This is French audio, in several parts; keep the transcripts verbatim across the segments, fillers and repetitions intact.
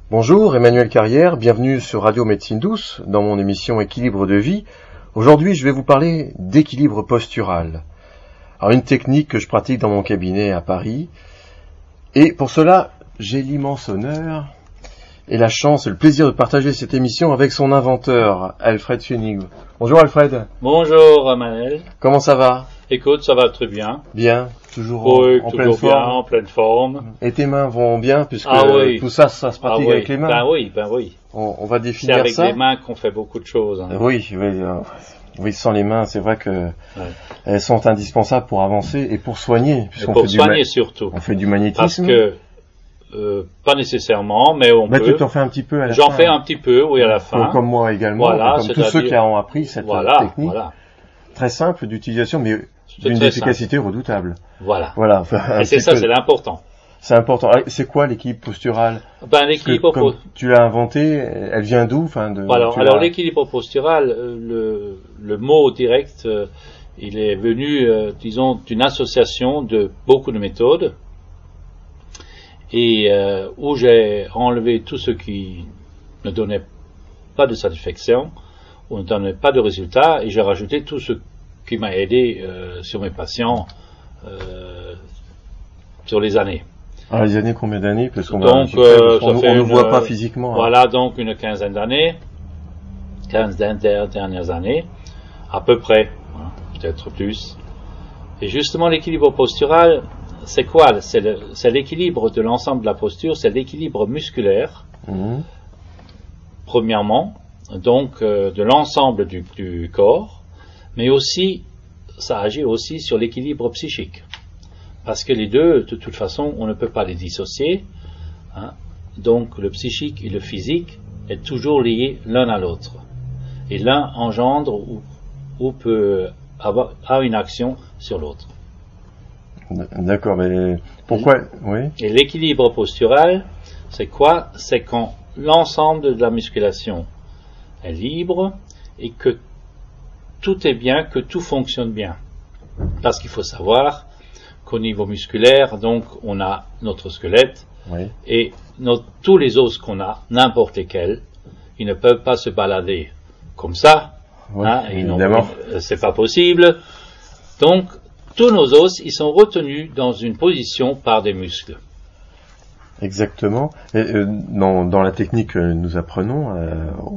Bonjour, Emmanuel Carrière, bienvenue sur Radio Médecine Douce, dans mon émission Équilibre de vie. Aujourd'hui, je vais vous parler d'équilibre postural. Alors, une technique que je pratique dans mon cabinet à Paris. Et pour cela, j'ai l'immense honneur et la chance et le plaisir de partager cette émission avec son inventeur, Alfred Schöning. Bonjour Alfred. Bonjour Emmanuel. Comment ça va? Écoute, ça va très bien. Bien, toujours oui, en, en toujours pleine bien, forme. en pleine forme. Et tes mains vont bien, puisque ah oui. tout ça, ça se pratique ah oui. avec les mains. Ben oui, ben oui. On, on va définir ça. C'est avec ça. les mains qu'on fait beaucoup de choses. Hein. Oui, oui, euh, oui, sans les mains, c'est vrai que ouais. elles sont indispensables pour avancer et pour soigner. Et pour fait soigner du surtout. On fait du magnétisme. Parce que, euh, pas nécessairement, mais on bah, peut. Tu t'en fais un petit peu à la J'en fin. fais un petit peu, oui, à la fin. Comme, comme moi également, voilà, comme tous ceux qui ont appris cette voilà, technique. Voilà. Très simple d'utilisation, mais c'est d'une efficacité simple. redoutable. Voilà. Voilà. Enfin, et c'est ça, peu... c'est l'important. C'est important. C'est quoi l'équilibre postural? Ben, l'équilibre postural. Tu l'as inventé, elle vient d'où? Enfin, de, voilà. Alors, l'équilibre postural, le, le mot direct, euh, il est venu, euh, disons, d'une association de beaucoup de méthodes, et euh, où j'ai enlevé tout ce qui ne donnait pas de satisfaction, ou ne donnait pas de résultat, et j'ai rajouté tout ce qui m'a aidé euh, sur mes patients euh, sur les années. Ah, les années, combien d'années? Parce qu'on donc, va, euh, on ne voit pas physiquement. Voilà, hein. donc une quinzaine d'années, quinze dernières années, à peu près, hein, peut-être plus. Et justement, l'équilibre postural, c'est quoi? C'est le, c'est l'équilibre de l'ensemble de la posture, c'est l'équilibre musculaire, mmh. premièrement, donc euh, de l'ensemble du, du corps, mais aussi, ça agit aussi sur l'équilibre psychique. Parce que les deux, de toute façon, on ne peut pas les dissocier. Hein. Donc, le psychique et le physique est toujours liés l'un à l'autre. Et l'un engendre ou, ou peut avoir, avoir une action sur l'autre. D'accord, mais pourquoi? Oui. Et l'équilibre postural, c'est quoi? C'est quand l'ensemble de la musculation est libre et que tout est bien, que tout fonctionne bien. Parce qu'il faut savoir qu'au niveau musculaire, donc, on a notre squelette, oui. et notre, tous les os qu'on a, n'importe lesquels, ils ne peuvent pas se balader comme ça, oui, hein, évidemment. Euh, c'est pas possible. Donc, tous nos os, ils sont retenus dans une position par des muscles. Exactement. Et, euh, dans, dans la technique que nous apprenons euh,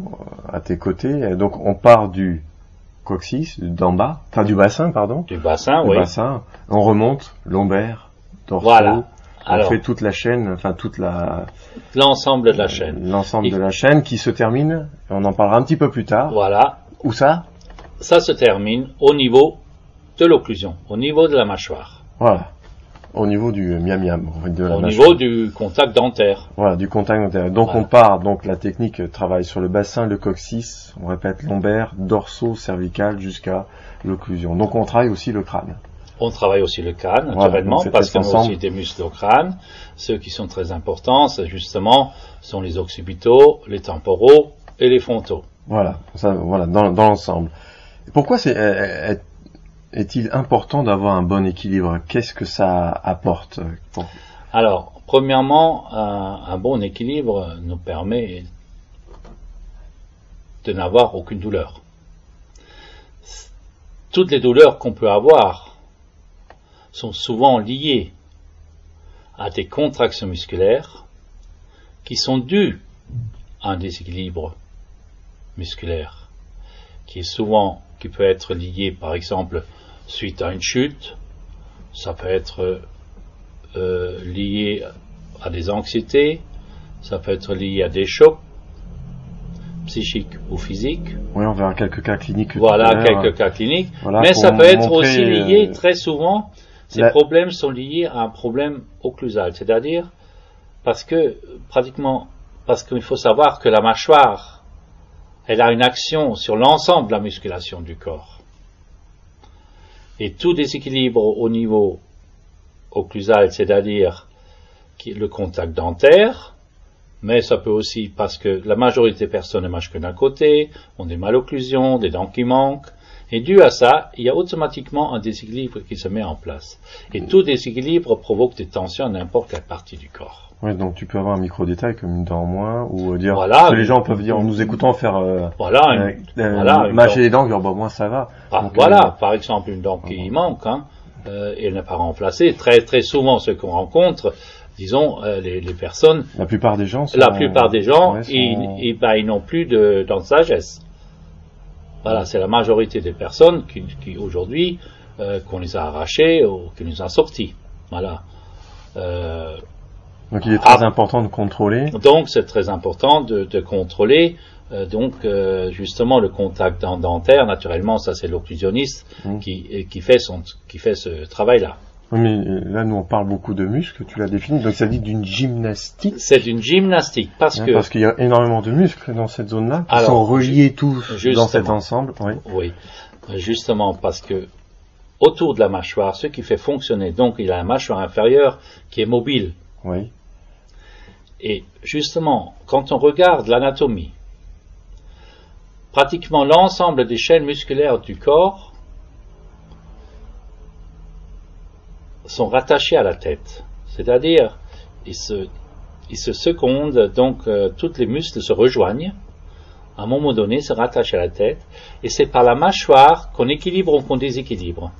à tes côtés, donc on part du coccyx, d'en bas, enfin du bassin, pardon. Du bassin, du oui. bassin. On remonte, lombaire, dorsaux. Voilà. On Alors, fait toute la chaîne, enfin toute la... L'ensemble de la chaîne. L'ensemble Il... de la chaîne qui se termine, et on en parlera un petit peu plus tard. Voilà. Où ça? Ça se termine au niveau de l'occlusion, au niveau de la mâchoire. Voilà. Au niveau du miam miam, de la Au mâchoire. niveau du contact dentaire. Voilà, du contact dentaire. Donc voilà. On part, donc la technique travaille sur le bassin, le coccyx, on répète lombaire, dorsaux, cervical, jusqu'à l'occlusion. Donc on travaille aussi le crâne. On travaille aussi le crâne, naturellement, voilà, parce qu'on a aussi des muscles au crâne. Ceux qui sont très importants, c'est justement, sont les occipitaux, les temporaux et les frontaux. Voilà, ça, voilà, dans, dans l'ensemble. Pourquoi c'est, est, est-il important d'avoir un bon équilibre? Qu'est-ce que ça apporte? Pour... Alors, premièrement, un, un bon équilibre nous permet de n'avoir aucune douleur. Toutes les douleurs qu'on peut avoir sont souvent liées à des contractions musculaires qui sont dues à un déséquilibre musculaire, qui est souvent, qui peut être lié, par exemple, suite à une chute, ça peut être euh, lié à des anxiétés, ça peut être lié à des chocs psychiques ou physiques. Oui, on verra quelques cas cliniques. Voilà, quelques cas cliniques. Voilà, mais ça peut être montrer, aussi lié, euh, très souvent, ces la... problèmes sont liés à un problème occlusal, c'est-à-dire parce que, pratiquement, parce qu'il faut savoir que la mâchoire, elle a une action sur l'ensemble de la musculation du corps. Et tout déséquilibre au niveau occlusal, c'est-à-dire le contact dentaire, mais ça peut aussi, parce que la majorité des personnes ne mâchent que d'un côté, ont des malocclusions, des dents qui manquent, Et dû à ça, il y a automatiquement un déséquilibre qui se met en place. Et tout déséquilibre provoque des tensions à n'importe quelle partie du corps. Oui, donc tu peux avoir un micro-détail comme une dent en moins, ou dire voilà, que les gens peuvent dire en nous écoutant faire euh, voilà, une, euh, euh, voilà, mâcher les dents, dire bah moi ça va. Ah, donc, voilà, euh, par exemple une dent qui manque, hein, euh, et elle n'est pas remplacée. Très très souvent, ce qu'on rencontre, disons euh, les, les personnes. La plupart des gens. Sont, la plupart des gens, ouais, sont... ils, ils, bah, ils n'ont plus de dents de sagesse. Voilà, c'est la majorité des personnes qui, qui aujourd'hui, euh, qu'on les a arrachées ou qui nous a sorties. Voilà. Euh, donc il est très ah, important de contrôler. Donc c'est très important de, de contrôler. Euh, donc euh, justement le contact dentaire, naturellement, ça c'est l'occlusionniste mmh. qui, qui fait son, qui fait ce travail-là. Mais là, nous, on parle beaucoup de muscles, tu l'as défini, donc ça dit d'une gymnastique. C'est une gymnastique, parce hein, que... Parce qu'il y a énormément de muscles dans cette zone-là, qui alors, sont reliés tous justement, dans cet ensemble. Oui. oui, justement, parce que autour de la mâchoire, ce qui fait fonctionner, donc il y a la mâchoire inférieure qui est mobile. Oui. Et justement, quand on regarde l'anatomie, pratiquement l'ensemble des chaînes musculaires du corps sont rattachés à la tête, c'est-à-dire ils se, ils se secondent, donc euh, toutes les muscles se rejoignent, à un moment donné se rattachent à la tête, et c'est par la mâchoire qu'on équilibre ou qu'on déséquilibre.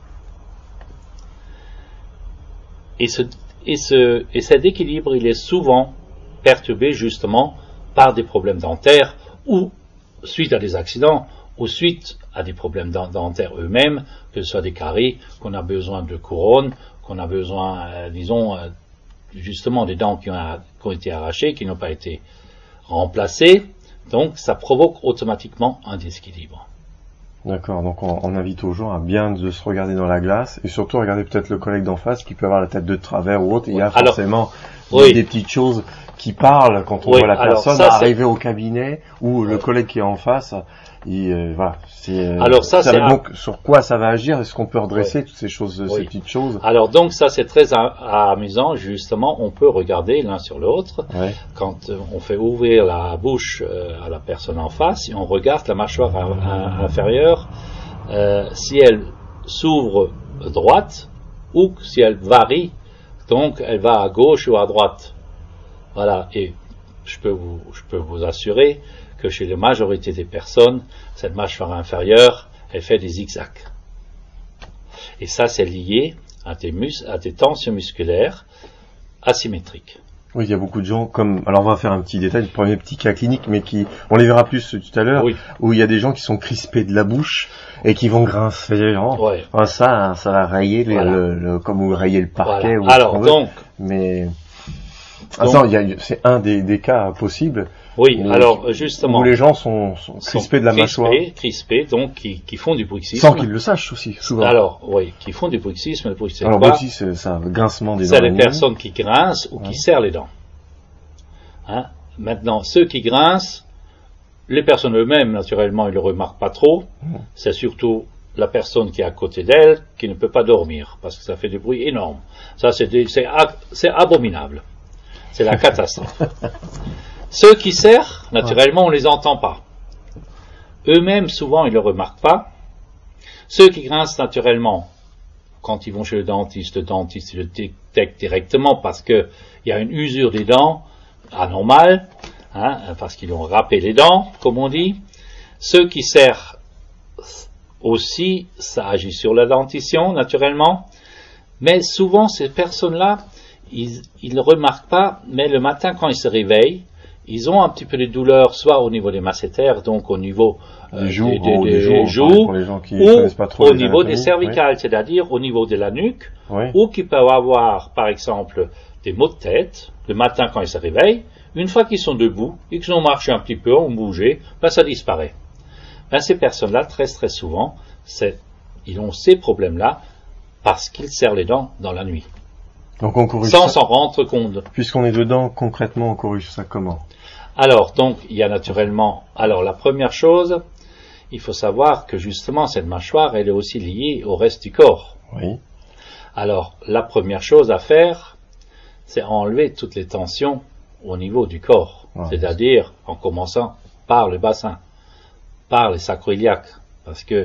Et, ce, et, ce, et cet équilibre, il est souvent perturbé justement par des problèmes dentaires, ou suite à des accidents, ou suite à des problèmes dentaires eux-mêmes, que ce soit des caries, qu'on a besoin de couronnes, qu'on a besoin, euh, disons, euh, justement des dents qui ont, qui ont été arrachées, qui n'ont pas été remplacées, donc ça provoque automatiquement un déséquilibre. D'accord, donc on, on invite aux gens à bien de se regarder dans la glace, et surtout regarder peut-être le collègue d'en face qui peut avoir la tête de travers ou autre, et il y a alors, forcément oui. des petites choses qui parlent quand on oui, voit la alors, personne ça, arriver au cabinet, ou oui. le collègue qui est en face. Et euh, voilà, c'est, alors ça, ça c'est va un... donc sur quoi ça va agir? Est-ce qu'on peut redresser oui. toutes ces choses, oui. ces petites choses? Alors donc ça c'est très a- amusant, justement, on peut regarder l'un sur l'autre ouais. quand euh, on fait ouvrir la bouche euh, à la personne en face et on regarde la mâchoire a- a- inférieure, euh, si elle s'ouvre droite ou si elle varie, donc elle va à gauche ou à droite. Voilà, et je peux vous, je peux vous assurer que chez la majorité des personnes, cette mâchoire inférieure, elle fait des zigzags. Et ça, c'est lié à des, mus- à des tensions musculaires asymétriques. Oui, il y a beaucoup de gens, comme, alors on va faire un petit détail, le premier petit cas clinique, mais qui, on les verra plus tout à l'heure, oui. où il y a des gens qui sont crispés de la bouche et qui vont grincer, oh, ouais. oh, ça, ça va rayer, voilà. le, le, comme vous rayez le parquet. Voilà. Ou alors, donc, mais, donc, attends, il y a, c'est un des, des cas possibles. Oui, alors, justement. Où les gens sont, sont crispés de la crispés, mâchoire. Crispés, donc, qui, qui font du bruxisme. Sans qu'ils le sachent aussi, souvent. Alors, oui, qui font du bruxisme. Le bruxisme, alors, quoi bruxisme, c'est un grincement des dents. C'est les personnes qui grincent ou ouais. qui serrent les dents. Hein? Maintenant, ceux qui grincent, les personnes eux-mêmes, naturellement, ils ne le remarquent pas trop. Mmh. C'est surtout la personne qui est à côté d'elle qui ne peut pas dormir parce que ça fait du bruit énorme. Ça, c'est, des, c'est, c'est abominable. C'est la catastrophe. Ceux qui serrent, naturellement, on ne les entend pas. Eux-mêmes, souvent, ils ne le remarquent pas. Ceux qui grincent naturellement, quand ils vont chez le dentiste, le dentiste le détecte directement parce qu'il y a une usure des dents anormale, hein, parce qu'ils ont râpé les dents, comme on dit. Ceux qui serrent aussi, ça agit sur la dentition, naturellement. Mais souvent, ces personnes-là, ils ne le remarquent pas, mais le matin, quand ils se réveillent, ils ont un petit peu de douleur, soit au niveau des masséters, donc au niveau euh, des joues, des, des, des, des joues, joues pour les gens qui ou pas trop au niveau des cervicales, oui. c'est-à-dire au niveau de la nuque, oui. ou qui peuvent avoir, par exemple, des maux de tête, le matin quand ils se réveillent. Une fois qu'ils sont debout et qu'ils ont marché un petit peu, ont bougé, ben ça disparaît. Ben ces personnes-là, très très souvent, c'est, ils ont ces problèmes-là parce qu'ils serrent les dents dans la nuit. Donc on corrige sans ça. s'en rendre compte. Puisqu'on est dedans, concrètement, on corrige ça comment? Alors, donc, il y a naturellement... Alors, la première chose, il faut savoir que justement, cette mâchoire, elle est aussi liée au reste du corps. Oui. Alors, la première chose à faire, c'est enlever toutes les tensions au niveau du corps. Ouais. C'est-à-dire, en commençant par le bassin, par les sacroiliaques. Parce que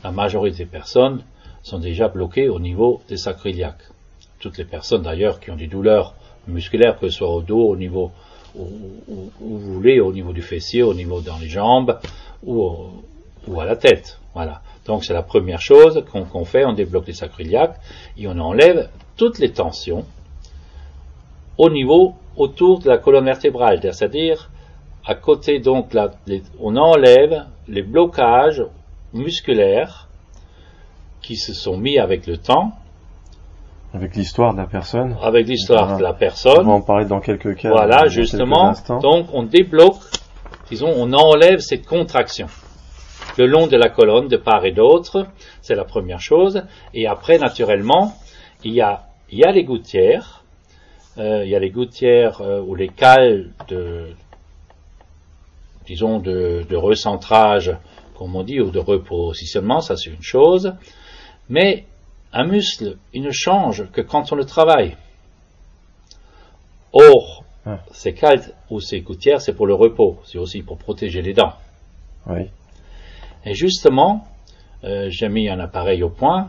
la majorité des personnes sont déjà bloquées au niveau des sacroiliaques. Toutes les personnes d'ailleurs qui ont des douleurs musculaires, que ce soit au dos, au niveau où, où, où vous voulez, au niveau du fessier, au niveau dans les jambes ou, au, ou à la tête. Voilà. Donc c'est la première chose qu'on qu'on fait, on débloque les sacroiliaques et on enlève toutes les tensions au niveau autour de la colonne vertébrale, c'est-à-dire à côté donc là, les, on enlève les blocages musculaires qui se sont mis avec le temps. Avec l'histoire de la personne. Avec l'histoire voilà. de la personne. On va en parler dans quelques cas. Voilà, justement. Donc, on débloque, disons, on enlève cette contraction le long de la colonne, de part et d'autre. C'est la première chose. Et après, naturellement, il y a, il y a les gouttières. Euh, il y a les gouttières euh, ou les cales de, disons, de, de recentrage, comme on dit, ou de repositionnement. Ça, c'est une chose. Mais, un muscle, il ne change que quand on le travaille. Or, ah. ces cales ou ces gouttières, c'est pour le repos, c'est aussi pour protéger les dents. Oui. Et justement, euh, j'ai mis un appareil au point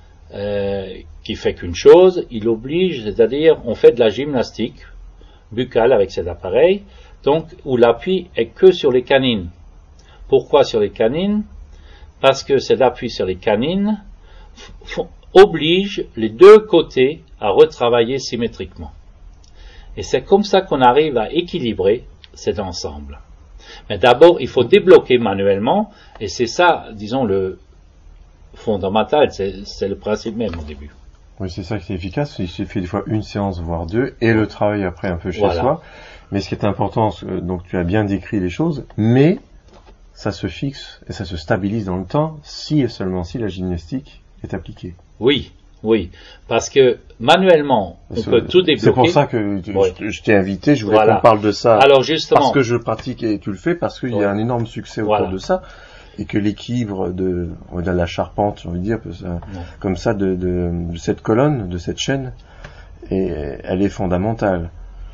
euh, qui fait qu'une chose, il oblige, c'est-à-dire on fait de la gymnastique buccale avec cet appareil, donc où l'appui est que sur les canines. Pourquoi sur les canines? Parce que cet appui sur les canines font oblige les deux côtés à retravailler symétriquement. Et c'est comme ça qu'on arrive à équilibrer cet ensemble. Mais d'abord, il faut débloquer manuellement, et c'est ça, disons, le fondamental, c'est, c'est le principe même au début. Oui, c'est ça qui est efficace, il suffit des fois une séance, voire deux, et le travail après un peu chez voilà. soi. Mais ce qui est important, donc tu as bien décrit les choses, mais ça se fixe et ça se stabilise dans le temps, si et seulement si la gymnastique est appliquée. Oui, oui, parce que manuellement, on c'est, peut tout débloquer. C'est pour ça que tu, oui. je, je t'ai invité, je voulais voilà. qu'on parle de ça. Alors justement, parce que je pratique et tu le fais, parce qu'il oui. y a un énorme succès autour voilà. de ça, et que l'équilibre de, on va dire, la charpente, j'ai envie de dire, ça, comme ça, de, de, de cette colonne, de cette chaîne, et elle est fondamentale.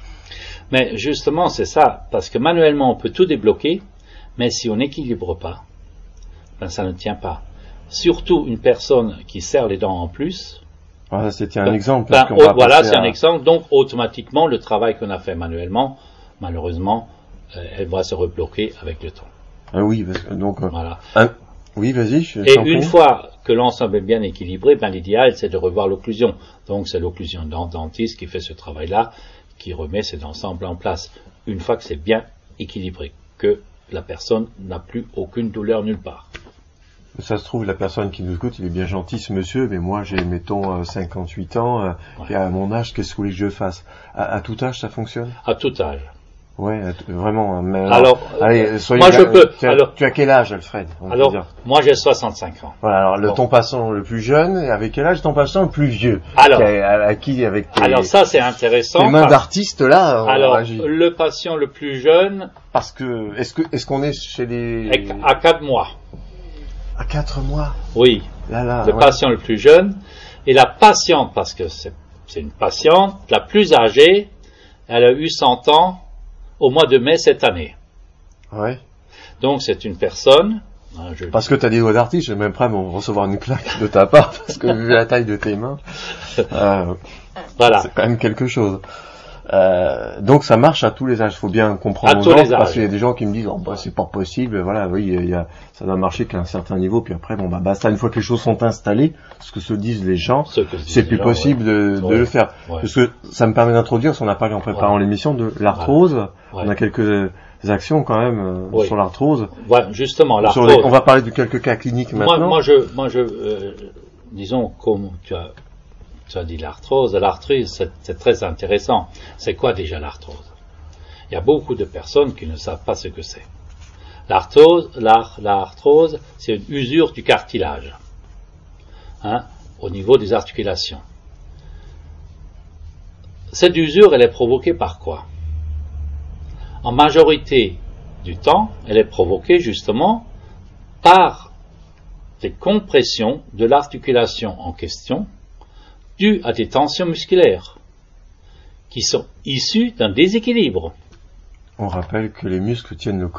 Mais justement, c'est ça, parce que manuellement, on peut tout débloquer, mais si on n'équilibre pas, ben ça ne tient pas. Surtout une personne qui serre les dents en plus. Ah, c'était un ben, exemple. Ben, oh, voilà, c'est à... un exemple. Donc, automatiquement, le travail qu'on a fait manuellement, malheureusement, euh, elle va se rebloquer avec le temps. Ah oui, parce que donc. Voilà. Un... Oui, vas-y. Je Et une fois que l'ensemble est bien équilibré, ben l'idéal c'est de revoir l'occlusion. Donc, c'est l'occlusion dentiste qui fait ce travail-là, qui remet cet ensemble en place. Une fois que c'est bien équilibré, que la personne n'a plus aucune douleur nulle part. Ça se trouve, la personne qui nous écoute, il est bien gentil ce monsieur, mais moi j'ai, mettons, cinquante-huit ans, euh, ouais. et à mon âge, qu'est-ce que vous voulez que je fasse? À, à tout âge, ça fonctionne? À tout âge. Ouais, vraiment. Mais alors, alors allez, soyez moi je peux. Tu as, alors, tu as quel âge, Alfred? Alors, moi j'ai soixante-cinq ans. Voilà, alors le bon. ton passant le plus jeune, et avec quel âge ton passant le plus vieux? Alors, qui a, à, à qui avec tes, alors ça c'est intéressant. Les mains d'artiste là. Alors, le patient le plus jeune. Parce que, est-ce que, est-ce qu'on est chez les. À quatre mois. À quatre mois. Oui. Là, là, le ouais. patient le plus jeune. Et la patiente, parce que c'est, c'est une patiente, la plus âgée, elle a eu cent ans au mois de mai cette année. Ouais. Donc c'est une personne. Hein, je parce que tu as des doigts d'artiste, j'ai même prêt à recevoir une claque de ta part, parce que vu la taille de tes mains, euh, voilà. c'est quand même quelque chose. Euh, donc ça marche à tous les âges, il faut bien comprendre à tous les âges. Parce qu'il y a des gens qui me disent oh, bah, c'est pas possible, voilà, oui, il y a, ça doit marcher qu'à un certain niveau, puis après bon bah basta, une fois que les choses sont installées, ce que se disent les gens, ce c'est plus gens, possible ouais. de, de ouais. le faire. Ouais. Parce que ça me permet d'introduire, si on a parlé en préparant ouais. l'émission, de l'arthrose, ouais. on a quelques actions quand même euh, oui. sur l'arthrose. Ouais, justement, l'arthrose. Les, on va parler de quelques cas cliniques maintenant. Moi, moi je, moi je, euh, disons, comme tu as Tu as dit l'arthrose, l'arthrose, c'est, c'est très intéressant. C'est quoi déjà l'arthrose? Il y a beaucoup de personnes qui ne savent pas ce que c'est. L'arthrose, l'ar, l'arthrose, c'est une usure du cartilage, hein, au niveau des articulations. Cette usure, elle est provoquée par quoi? En majorité du temps, elle est provoquée justement par des compressions de l'articulation en question, dû à des tensions musculaires qui sont issues d'un déséquilibre. On rappelle que les muscles tiennent le corps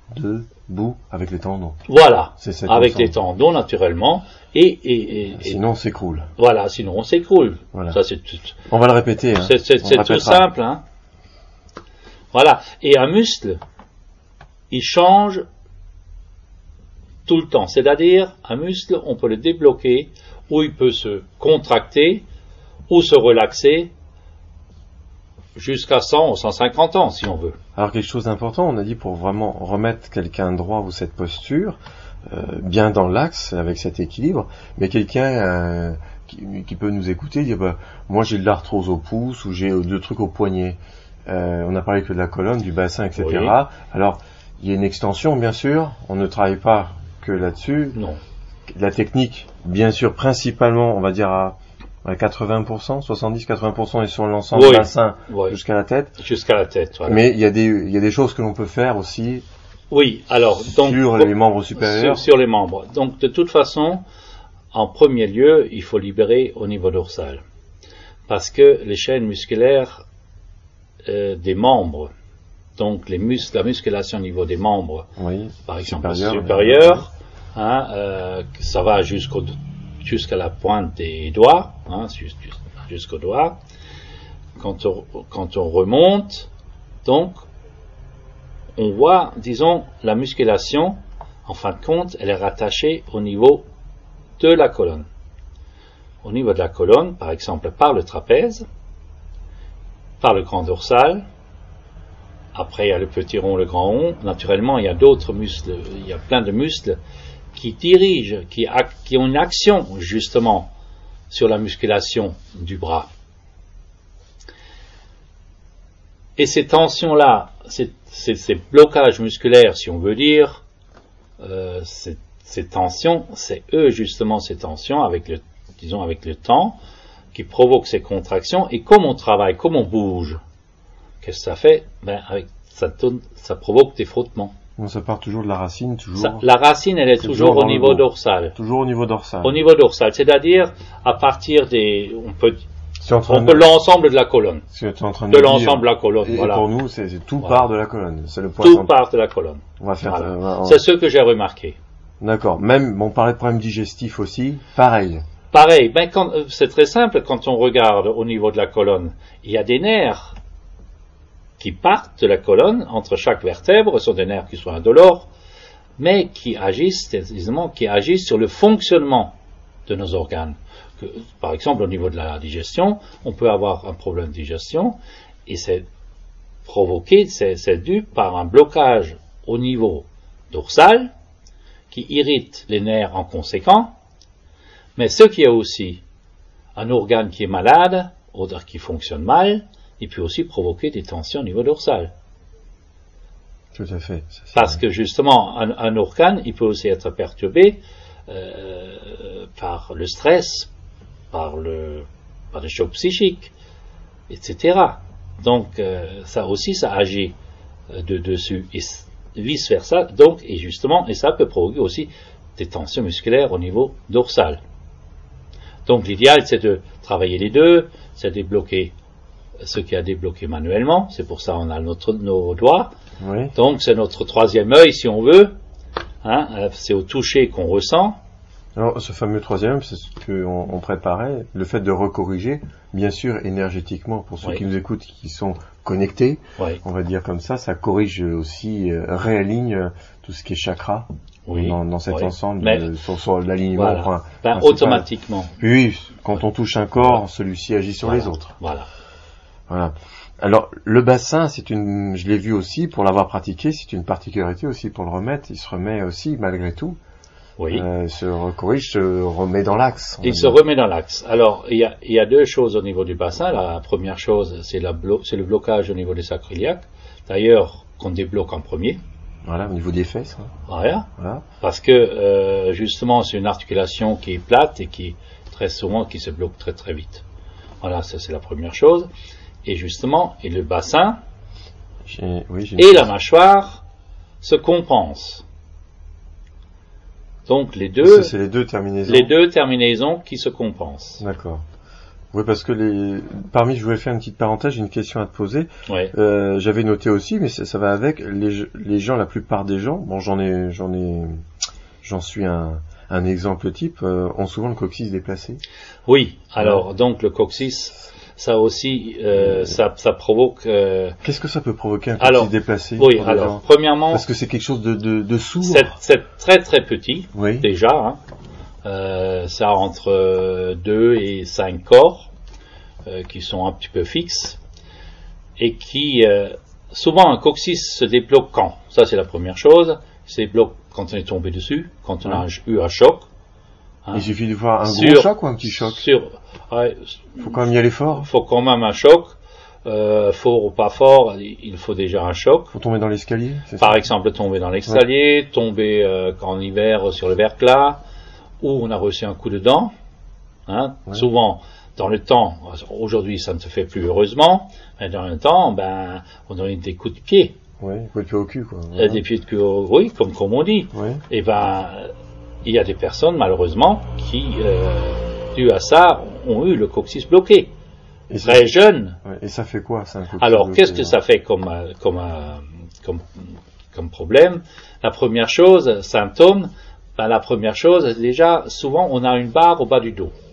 debout avec les tendons. Voilà, C'est cette avec ensemble. les tendons naturellement, et, et, et Sinon on s'écroule. voilà, sinon on s'écroule. Voilà. Ça c'est tout, On va le répéter. Hein. c'est, c'est, On c'est le tout répétera. simple, hein. Voilà. Et un muscle, il change tout le temps. C'est-à-dire, un muscle, on peut le débloquer, ou il peut se contracter, ou se relaxer, jusqu'à cent ou cent cinquante ans, si on veut. Alors quelque chose d'important, on a dit pour vraiment remettre quelqu'un droit ou cette posture, euh, bien dans l'axe, avec cet équilibre, mais quelqu'un euh, qui, qui peut nous écouter, dire bah, moi j'ai de l'arthrose au pouce ou j'ai deux trucs au poignet. Euh, on a parlé que de la colonne, du bassin, et cetera. Oui. Alors il y a une extension bien sûr, on ne travaille pas que là-dessus. Non. La technique, bien sûr, principalement, on va dire à à quatre-vingts pour cent, soixante-dix à quatre-vingts pour cent est sur l'ensemble oui, du bassin oui. jusqu'à la tête. Jusqu'à la tête, voilà. Mais il y a des, il y a des choses que l'on peut faire aussi. Oui, alors, donc. Sur les membres supérieurs. Sur, sur les membres. Donc, de toute façon, en premier lieu, il faut libérer au niveau dorsal. Parce que les chaînes musculaires, euh, des membres, donc les muscles, la musculation au niveau des membres, oui, par exemple, supérieur, supérieur, hein, euh, ça va jusqu'au, jusqu'à la pointe des doigts, hein, jusqu'aux doigts. Quand on, quand on remonte, donc, on voit, disons, la musculation, en fin de compte, elle est rattachée au niveau de la colonne. Au niveau de la colonne, par exemple, par le trapèze, par le grand dorsal, après il y a le petit rond, le grand rond, naturellement il y a d'autres muscles, il y a plein de muscles qui dirigent, qui, qui ont une action justement sur la musculation du bras. Et ces tensions-là, ces, ces, ces blocages musculaires, si on veut dire, euh, ces, ces tensions, c'est eux justement ces tensions avec le, disons avec le temps, qui provoquent ces contractions. Et comme on travaille, comme on bouge, qu'est-ce que ça fait? Ben avec, ça, donne, ça provoque des frottements. Bon, ça part toujours de la racine, toujours. Ça, la racine, elle est toujours, toujours au niveau dorsal. Toujours au niveau dorsal. Au niveau dorsal, c'est-à-dire à partir des, on peut, si on on peut l'ensemble de la colonne. Si tu es en train de, de dire, l'ensemble de la colonne. Et voilà. Pour nous, c'est, c'est tout voilà. part de la colonne. C'est le point. Tout part de la colonne. On va faire. Voilà. Euh, on... C'est ce que j'ai remarqué. D'accord. Même, bon, on parlait de problèmes digestifs aussi. Pareil. Pareil. Ben quand, c'est très simple quand on regarde au niveau de la colonne. Il y a des nerfs qui partent de la colonne entre chaque vertèbre. Ce sont des nerfs qui sont indolores, mais qui agissent, évidemment, qui agissent sur le fonctionnement de nos organes. Que, par exemple, au niveau de la digestion, on peut avoir un problème de digestion, et c'est provoqué, c'est, c'est dû par un blocage au niveau dorsal, qui irrite les nerfs en conséquent, mais ce qui est aussi un organe qui est malade, ou qui fonctionne mal, il peut aussi provoquer des tensions au niveau dorsal. Tout à fait. Ça, Parce que justement, un, un organe, il peut aussi être perturbé euh, par le stress, par le, par des chocs psychiques, et cetera. Donc, euh, ça aussi, ça agit euh, de dessus, et vice versa. Donc, et justement, et ça peut provoquer aussi des tensions musculaires au niveau dorsal. Donc, l'idéal, c'est de travailler les deux, c'est de débloquer ce qui a débloqué manuellement. C'est pour ça qu'on a notre, nos doigts. Oui. Donc, c'est notre troisième œil, si on veut. Hein, c'est au toucher qu'on ressent. Alors, ce fameux troisième, c'est ce qu'on on préparait, le fait de recorriger, bien sûr, énergétiquement, pour ceux oui. qui nous écoutent, qui sont connectés, oui. on va dire comme ça, ça corrige aussi, euh, réaligne euh, tout ce qui est chakra, oui. dans, dans cet oui. ensemble, Mais, de, sur, sur l'alignement. Voilà. Point, ben, automatiquement. Oui, quand on touche un corps, celui-ci agit sur voilà. les autres. Voilà. Voilà. Alors, le bassin, c'est une, je l'ai vu aussi, pour l'avoir pratiqué, c'est une particularité aussi pour le remettre, il se remet aussi, malgré tout. Oui. Euh, se recorrige, se remet dans l'axe. Il se remet dans l'axe. Alors, il y a, il y a deux choses au niveau du bassin. La première chose, c'est, la blo- c'est le blocage au niveau des sacroiliaques. D'ailleurs, qu'on débloque en premier. Voilà, au niveau des fesses. Hein. Voilà. Voilà. Parce que, euh, justement, c'est une articulation qui est plate et qui, très souvent, qui se bloque très très vite. Voilà, ça c'est la première chose. Et justement, et le bassin j'ai, oui, j'ai et la mâchoire se compensent. Donc les deux, ça, c'est les deux terminaisons. les deux terminaisons qui se compensent. D'accord. Oui, parce que les parmi, je voulais faire une petite parenthèse, j'ai une question à te poser. Ouais. Euh, j'avais noté aussi, mais ça, ça va avec les, les gens, la plupart des gens. Bon, j'en ai, j'en ai, j'en suis un, un exemple type. Euh, ont souvent le coccyx déplacé. Oui. Alors, ouais. donc le coccyx, ça aussi, euh, ça, ça provoque. Euh... Qu'est-ce que ça peut provoquer un coccyx alors, déplacé? Oui. Alors, premièrement, parce que c'est quelque chose de, de, de sourd. C'est, c'est très très petit. Oui. Déjà. Hein. Euh, ça a entre deux et cinq corps euh, qui sont un petit peu fixes et qui euh, souvent un coccyx se débloque quand? Ça c'est la première chose. Il se débloque quand on est tombé dessus, quand on ouais. a eu un choc. Hein. Il suffit de voir un sur, gros choc ou un petit choc. Sur, ouais, faut quand même y aller fort. Faut quand même un choc. Euh, fort ou pas fort, il faut déjà un choc. Faut tomber dans l'escalier. C'est Par ça exemple, tomber dans l'escalier, ouais. tomber euh, en hiver sur le verglas. Où on a reçu un coup de dent, hein, ouais. souvent dans le temps, aujourd'hui ça ne se fait plus heureusement, mais dans le temps, ben, on donne des coups de pied. Oui, des coups de pied au cul, quoi. Voilà. Des pieds de cul au, oui, comme, comme on dit. Ouais. Et ben, il y a des personnes, malheureusement, qui, euh, dû à ça, ont eu le coccyx bloqué. Et très jeunes. Ouais. Et ça fait quoi, ça, un coccyx Alors, bloqué, qu'est-ce que ça fait comme, comme, comme, comme problème? La première chose, symptôme, ben, la première chose, déjà, souvent, on a une barre au bas du dos.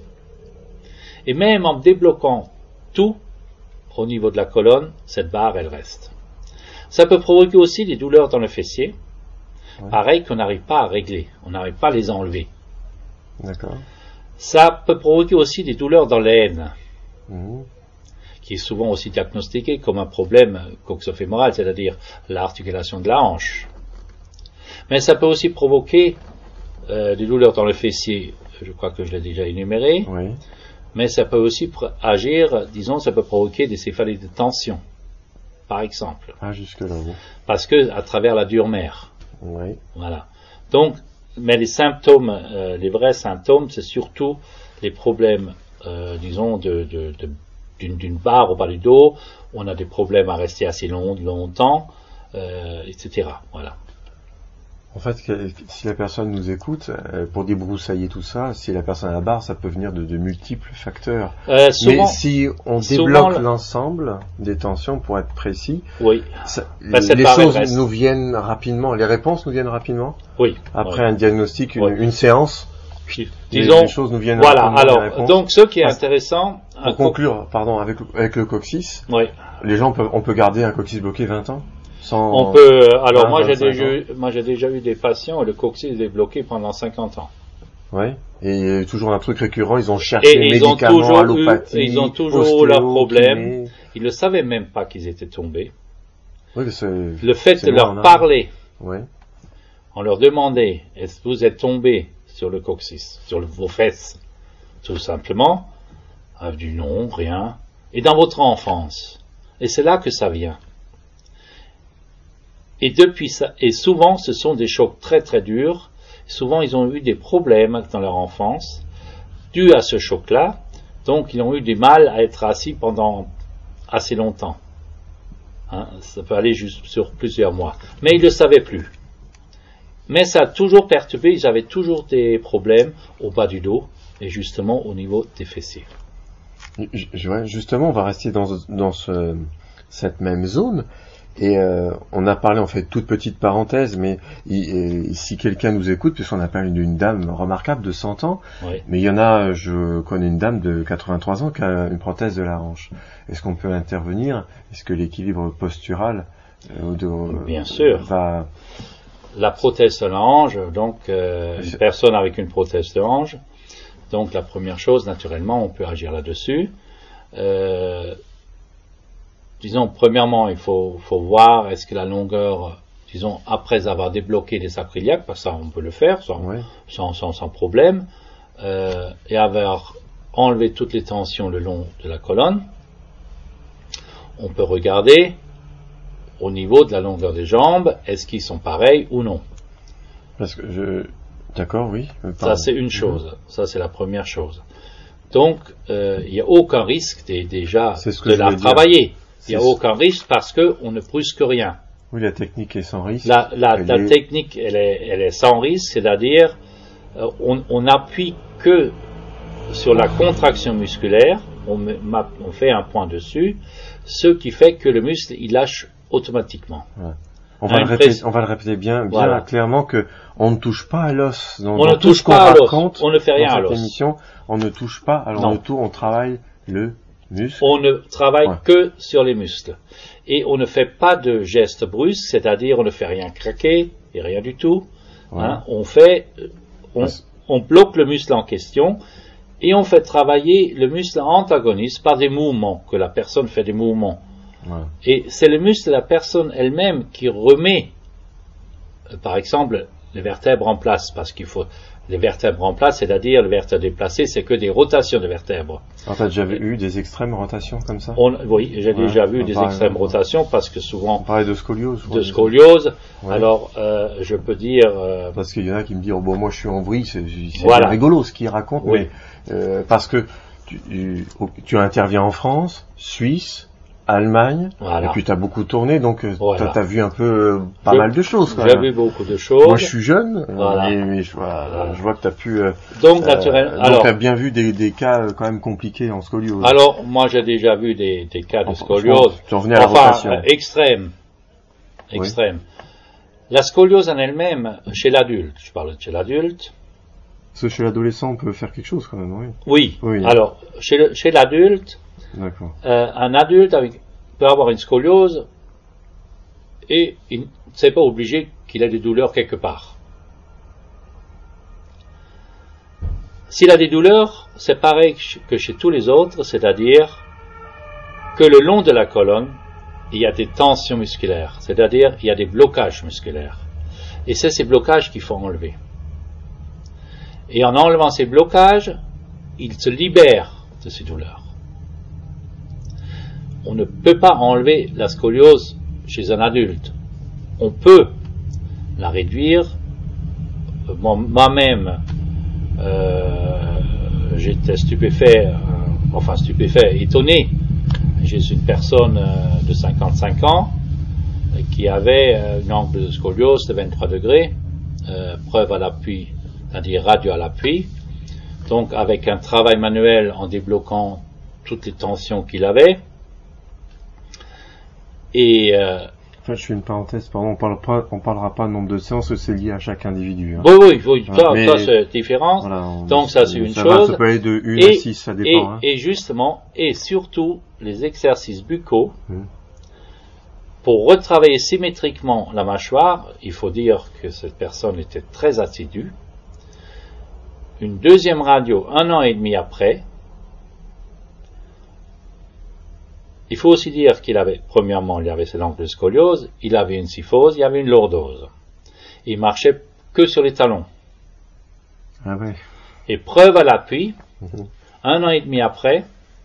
Et même en débloquant tout au niveau de la colonne, cette barre, elle reste. Ça peut provoquer aussi des douleurs dans le fessier, ouais. pareil qu'on n'arrive pas à régler, on n'arrive pas à les enlever. D'accord. Ça peut provoquer aussi des douleurs dans l'aine, mmh. qui est souvent aussi diagnostiqué comme un problème coxo-fémoral, c'est-à-dire l'articulation de la hanche. Mais ça peut aussi provoquer Euh, des douleurs dans le fessier, je crois que je l'ai déjà énuméré, oui. mais ça peut aussi pr- agir, disons, ça peut provoquer des céphalées de tension, par exemple. Ah, jusque là, oui. Parce que, à travers la dure mère. Oui. Voilà. Donc, mais les symptômes, euh, les vrais symptômes, c'est surtout les problèmes, euh, disons, de, de, de, d'une, d'une barre au bas du dos, on a des problèmes à rester assez long, longtemps, euh, et cetera. Voilà. En fait, si la personne nous écoute, pour débroussailler tout ça, si la personne a la barre, ça peut venir de, de multiples facteurs. Euh, souvent, Mais si on débloque souvent, l'ensemble des tensions, pour être précis, oui. ça, ben, les choses reste. nous viennent rapidement, les réponses nous viennent rapidement. Oui. Après oui. un diagnostic, une, oui. une séance, disons, les, les choses nous viennent voilà, rapidement. Alors, donc, ce qui est intéressant, pour conclure, co- pardon, avec avec le coccyx, oui. les gens peuvent, on peut garder un coccyx bloqué vingt ans. Sans on peut, alors moi j'ai déjà eu, moi j'ai déjà eu des patients où le coccyx est bloqué pendant cinquante ans. Oui. Et toujours un truc récurrent, ils ont cherché et ils médicaments, ont toujours allopathie, eu, ils ont toujours eu leur problème. Ils ne savaient même pas qu'ils étaient tombés. Oui, mais c'est, le fait c'est de leur a... parler, oui. on leur demandait, est-ce que vous êtes tombé sur le coccyx, sur le, vos fesses, tout simplement, a dit non, rien. Et dans votre enfance. Et c'est là que ça vient. Et depuis ça, et souvent ce sont des chocs très très durs, souvent ils ont eu des problèmes dans leur enfance, dus à ce choc-là, donc ils ont eu du mal à être assis pendant assez longtemps. Hein, ça peut aller juste sur plusieurs mois. Mais ils ne le savaient plus. Mais ça a toujours perturbé, ils avaient toujours des problèmes au bas du dos, et justement au niveau des fessiers. Je, justement, on va rester dans, dans ce, cette même zone. Et euh, on a parlé, en fait, toute petite parenthèse, mais il, si quelqu'un nous écoute, puisqu'on a parlé d'une dame remarquable de cent ans, oui. mais il y en a, je connais une dame de quatre-vingt-trois ans qui a une prothèse de la hanche. Est-ce qu'on peut intervenir? Est-ce que l'équilibre postural euh, de, Bien sûr. va... La prothèse de la hanche, donc euh, une personne avec une prothèse de hanche, donc la première chose, naturellement, on peut agir là-dessus. Euh, Disons, premièrement, il faut, faut voir est-ce que la longueur, disons, après avoir débloqué les sacroiliacs, parce que ça, on peut le faire sans, ouais. sans, sans, sans problème, euh, et avoir enlevé toutes les tensions le long de la colonne, on peut regarder au niveau de la longueur des jambes, est-ce qu'ils sont pareils ou non. Parce que je... D'accord, oui. Ça, c'est une chose. Mmh. Ça, c'est la première chose. Donc, euh, il n'y a aucun risque de, déjà de la travailler. Il n'y a aucun risque parce qu'on ne brusque rien. Oui, la technique est sans risque. La, la, la est... technique, elle est, elle est sans risque, c'est-à-dire euh, on, on appuie que sur la contraction musculaire, on, met, on fait un point dessus, ce qui fait que le muscle il lâche automatiquement. Ouais. On, va le répéter, on va le répéter bien, bien voilà. clairement que on ne touche pas à l'os. On ne touche pas à l'os. On ne fait rien à l'os. Émission, on ne touche pas. Alors on, tout, on travaille le muscle. On ne travaille ouais. que sur les muscles. Et on ne fait pas de gestes brusques, c'est-à-dire on ne fait rien craquer et rien du tout. Ouais. Hein, on fait, on, on bloque le muscle en question et on fait travailler le muscle antagoniste par des mouvements, que la personne fait des mouvements. Ouais. Et c'est le muscle de la personne elle-même qui remet, euh, par exemple, les vertèbres en place, parce qu'il faut les vertèbres en place, c'est-à-dire les vertèbres déplacées, c'est que des rotations de vertèbres. Alors, tu as déjà eu des extrêmes rotations comme ça? on, Oui, j'ai ouais, déjà vu des extrêmes de, rotations, parce que souvent... On parlait de scoliose. De scoliose. Ouais. Alors, euh, je peux dire... Euh, parce qu'il y en a qui me disent, oh, bon, moi je suis en vrille, c'est voilà. rigolo ce qu'ils racontent, oui. mais euh, parce que tu, tu, tu interviens en France, Suisse... Allemagne, voilà. Et puis tu as beaucoup tourné, donc voilà. tu as vu un peu euh, pas je, mal de choses. J'ai vu beaucoup de choses. Moi je suis jeune, voilà. mais, mais je, voilà, voilà. je vois que tu as pu... Euh, donc naturellement... Euh, donc tu as bien vu des, des cas euh, quand même compliqués en scoliose. Alors moi j'ai déjà vu des, des cas de scoliose, tu en venais à la enfin rotation. Euh, extrême. Extrême. Oui. La scoliose en elle-même, chez l'adulte, je parle de chez l'adulte. Parce que chez l'adolescent on peut faire quelque chose quand même, oui. Oui, oui. Alors chez, le, chez l'adulte... D'accord. Euh, un adulte avec, peut avoir une scoliose et il n'est pas obligé qu'il ait des douleurs quelque part. S'il a des douleurs, c'est pareil que chez tous les autres, c'est-à-dire que le long de la colonne, il y a des tensions musculaires, c'est-à-dire il y a des blocages musculaires. Et c'est ces blocages qu'il faut enlever. Et en enlevant ces blocages, il se libère de ces douleurs. On ne peut pas enlever la scoliose chez un adulte. On peut la réduire. Moi-même, euh, j'étais stupéfait, euh, enfin stupéfait, étonné. J'ai une personne euh, de cinquante-cinq ans euh, qui avait euh, une angle de scoliose de vingt-trois degrés, euh, preuve à l'appui, c'est-à-dire radio à l'appui. Donc avec un travail manuel en débloquant toutes les tensions qu'il avait. Et euh, enfin, je fais une parenthèse, pardon, on parlera pas, on parlera pas nombre de séances, c'est lié à chaque individu. Hein. Oui, oui, oui, ça, ça c'est différent. Voilà, on, donc ça c'est une ça chose. Va, ça peut aller de une et, à six, ça dépend. Et, hein. et justement, et surtout les exercices buccaux. Hum. Pour retravailler symétriquement la mâchoire, il faut dire que cette personne était très assidue. Une deuxième radio un an et demi après. Il faut aussi dire qu'il avait, premièrement, il avait cette angle de scoliose, il avait une syphose, il avait une lordose. Il marchait que sur les talons. Ah ouais. Et preuve à l'appui, mmh. un an et demi après,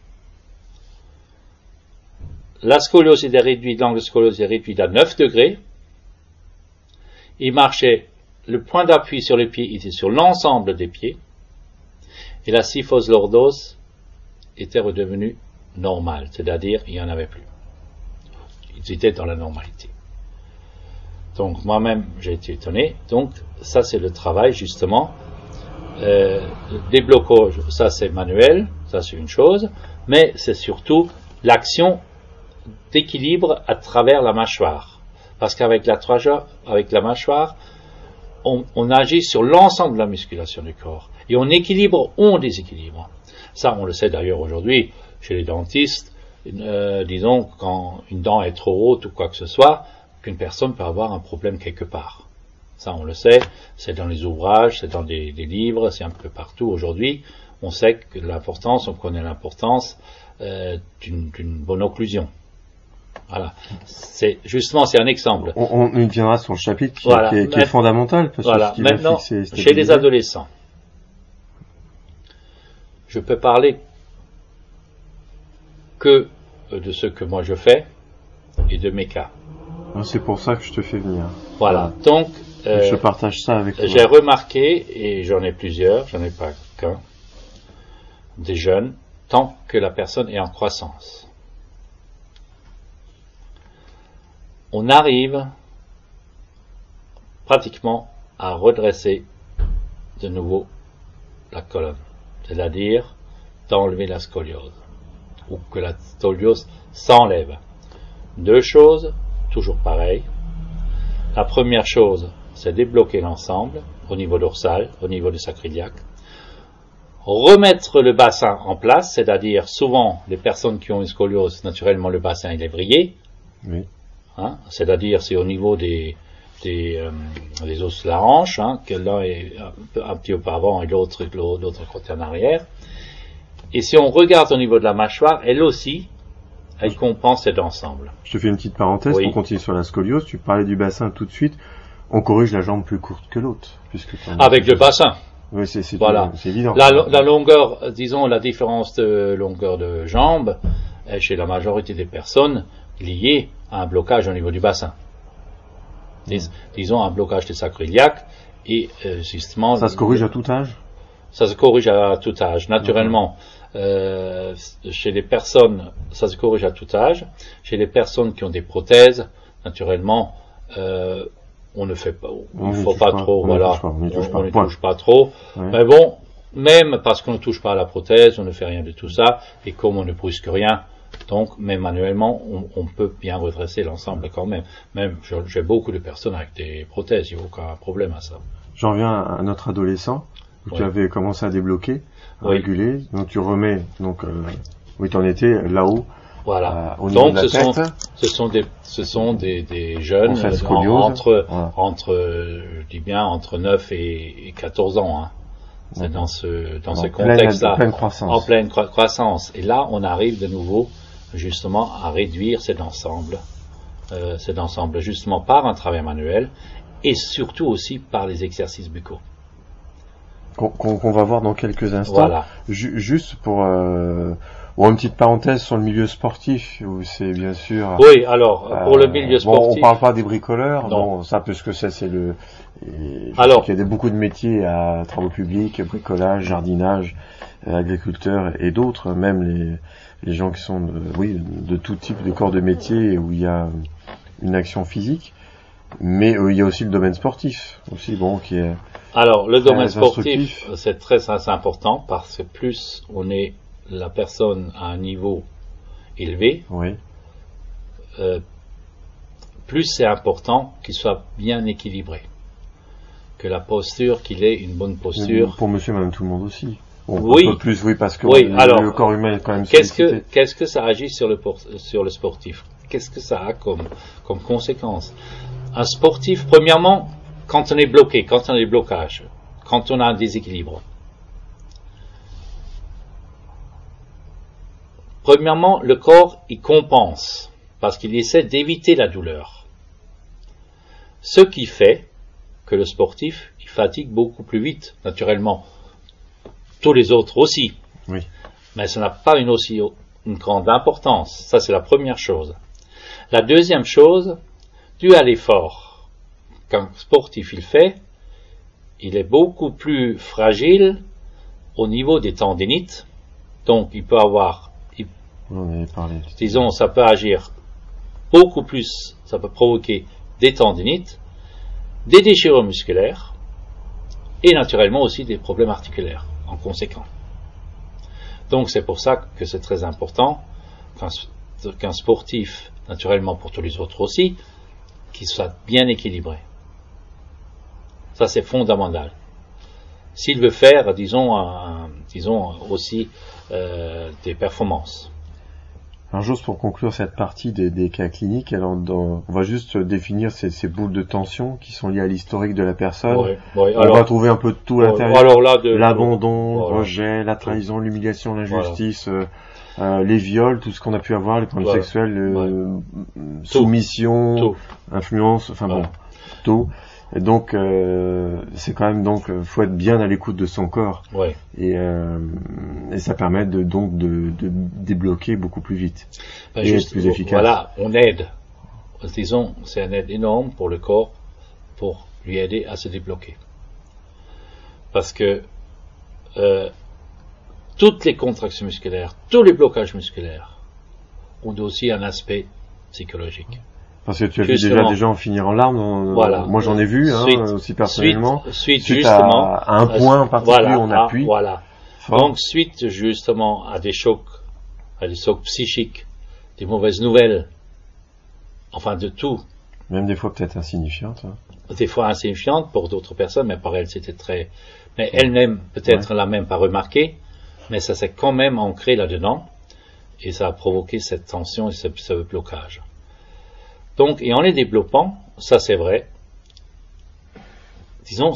la scoliose était réduite, l'angle de scoliose est réduit à neuf degrés. Il marchait, le point d'appui sur les pieds était sur l'ensemble des pieds. Et la syphose lordose était redevenue normal, c'est-à-dire il n'y en avait plus. Ils étaient dans la normalité. Donc moi-même j'ai été étonné. Donc ça c'est le travail justement. Euh, déblocage, ça c'est manuel, ça c'est une chose, mais c'est surtout l'action d'équilibre à travers la mâchoire. Parce qu'avec la, avec la mâchoire, on, on agit sur l'ensemble de la musculation du corps. Et on équilibre, on déséquilibre. Ça on le sait d'ailleurs aujourd'hui. Chez les dentistes, euh, disons, quand une dent est trop haute ou quoi que ce soit, qu'une personne peut avoir un problème quelque part. Ça, on le sait, c'est dans les ouvrages, c'est dans des, des livres, c'est un peu partout aujourd'hui. On sait que l'importance, on connaît l'importance euh, d'une, d'une bonne occlusion. Voilà. C'est, justement, c'est un exemple. On, on y viendra sur le chapitre qui, voilà. qui, est, qui est fondamental. Parce voilà. que ce qui Maintenant, va fixer, chez les adolescents, je peux parler que de ce que moi je fais et de mes cas. C'est pour ça que je te fais venir. Voilà. Donc, euh, je partage ça avec toi. J'ai remarqué, et j'en ai plusieurs, j'en ai pas qu'un, des jeunes, tant que la personne est en croissance. On arrive pratiquement à redresser de nouveau la colonne. c'est-à-dire d'enlever la scoliose, ou que la scoliose s'enlève. Deux choses, toujours pareil. La première chose, c'est débloquer l'ensemble, au niveau dorsal, au niveau du sacroiliaque. Remettre le bassin en place, c'est-à-dire souvent les personnes qui ont une scoliose, naturellement le bassin il est vrillé, oui. hein, c'est-à-dire c'est au niveau des, des, euh, des os de la hanche, hein, que l'un est un, un petit peu avant et l'autre l'autre côté en arrière. Et si on regarde au niveau de la mâchoire, elle aussi, elle compense cet ensemble. Je te fais une petite parenthèse oui. pour continuer sur la scoliose. Tu parlais du bassin tout de suite. On corrige la jambe plus courte que l'autre, puisque avec le bassin. Oui, c'est, c'est, voilà. c'est évident. La, la longueur, disons, la différence de longueur de jambe est chez la majorité des personnes liée à un blocage au niveau du bassin. Dis, disons un blocage des sacroiliaques et euh, justement. Ça se corrige à tout âge? Ça se corrige à tout âge, naturellement. Euh, chez les personnes, ça se corrige à tout âge. Chez les personnes qui ont des prothèses, naturellement, euh, on ne fait pas, il ne faut pas, pas trop, on voilà, touche pas, on ne touche, on, pas, on touche pas trop. Ouais. Mais bon, même parce qu'on ne touche pas à la prothèse, on ne fait rien de tout ça, et comme on ne brusque rien, donc même manuellement, on, on peut bien redresser l'ensemble quand même. Même, j'ai beaucoup de personnes avec des prothèses, il n'y a aucun problème à ça. J'en viens à notre adolescent, où oui. tu avais commencé à débloquer, à oui. réguler, donc tu remets, donc, euh, où tu en étais, là-haut. Voilà. Euh, au niveau donc de la ce tête. sont, ce sont des, ce sont des, des jeunes en, entre, voilà. entre, je dis bien entre neuf et quatorze ans. Hein. C'est dans ce, dans en ce contexte-là. En pleine croissance. En pleine cro- croissance. Et là, on arrive de nouveau, justement, à réduire cet ensemble, euh, cet ensemble, justement par un travail manuel et surtout aussi par les exercices buccaux. Qu'on, qu'on, qu'on va voir dans quelques instants. Voilà. Ju- juste pour, euh, Bon, une petite parenthèse sur le milieu sportif, où c'est bien sûr... Oui, alors, euh, pour le milieu sportif... Bon, on parle pas des bricoleurs, non. Bon, ça, parce que ça, c'est le... Et je alors, sais qu'il y a beaucoup de métiers à travaux publics, bricolage, jardinage, euh, agriculteurs et d'autres, même les, les gens qui sont, de, oui, de tout type de corps de métier où il y a une action physique. Mais euh, il y a aussi le domaine sportif, aussi, bon, qui est... Alors, le domaine sportif, c'est très, très important, parce que plus on est la personne à un niveau élevé, oui. euh, plus c'est important qu'il soit bien équilibré, que la posture, qu'il ait une bonne posture. Pour monsieur et madame tout le monde aussi. Bon, oui. Un peu plus, oui, parce que oui, le, alors, le corps humain est quand même qu'est-ce sollicité. que, qu'est-ce que ça agit sur le, sur le sportif? Qu'est-ce que ça a comme, comme conséquence? Un sportif, premièrement, quand on est bloqué, quand on a des blocages, quand on a un déséquilibre, premièrement, le corps, il compense, parce qu'il essaie d'éviter la douleur. Ce qui fait que le sportif, il fatigue beaucoup plus vite, naturellement. Tous les autres aussi. Oui. Mais ça n'a pas une aussi une grande importance. Ça, c'est la première chose. La deuxième chose, dû à l'effort qu'un sportif il fait, il est beaucoup plus fragile au niveau des tendinites. Donc, il peut avoir On avait parlé. Disons, ça peut agir beaucoup plus, ça peut provoquer des tendinites, des déchirures musculaires et naturellement aussi des problèmes articulaires en conséquence. Donc c'est pour ça que c'est très important qu'un, qu'un sportif, naturellement pour tous les autres aussi, qu'il soit bien équilibré. Ça c'est fondamental. S'il veut faire, disons, un, disons aussi euh, des performances. Alors juste pour conclure cette partie des, des cas cliniques, alors dans, on va juste définir ces, ces boules de tension qui sont liées à l'historique de la personne. Oui, oui, on alors, va trouver un peu de tout à l'intérieur. Alors là, de, l'abandon, voilà. le rejet, la trahison, l'humiliation, l'injustice, voilà. euh, euh, les viols, tout ce qu'on a pu avoir, les problèmes voilà. sexuels, euh, ouais. soumission, tout. influence, enfin voilà. bon, tout. Et donc euh, c'est quand même donc faut être bien à l'écoute de son corps ouais. et, euh, et ça permet de donc de, de débloquer beaucoup plus vite ben et juste, être plus efficace. Voilà, on aide. Disons, c'est un aide énorme pour le corps pour lui aider à se débloquer. Parce que euh, toutes les contractions musculaires, tous les blocages musculaires ont aussi un aspect psychologique. Parce que tu as vu déjà des gens finir en larmes. En, voilà. Moi, j'en ai vu hein, suite, aussi personnellement. Suite, suite, suite justement, à, à un point particulier, voilà, on appuie. Voilà. Fort. Donc, suite justement à des chocs, à des chocs psychiques, des mauvaises nouvelles, enfin de tout, Même des fois peut-être insignifiante. Hein. des fois insignifiantes pour d'autres personnes, mais par elle c'était très... Mais elle-même, peut-être Ouais. l'a même pas remarqué, mais ça s'est quand même ancré là-dedans, et ça a provoqué cette tension et ce, ce blocage. Donc, et en les développant, ça c'est vrai, disons,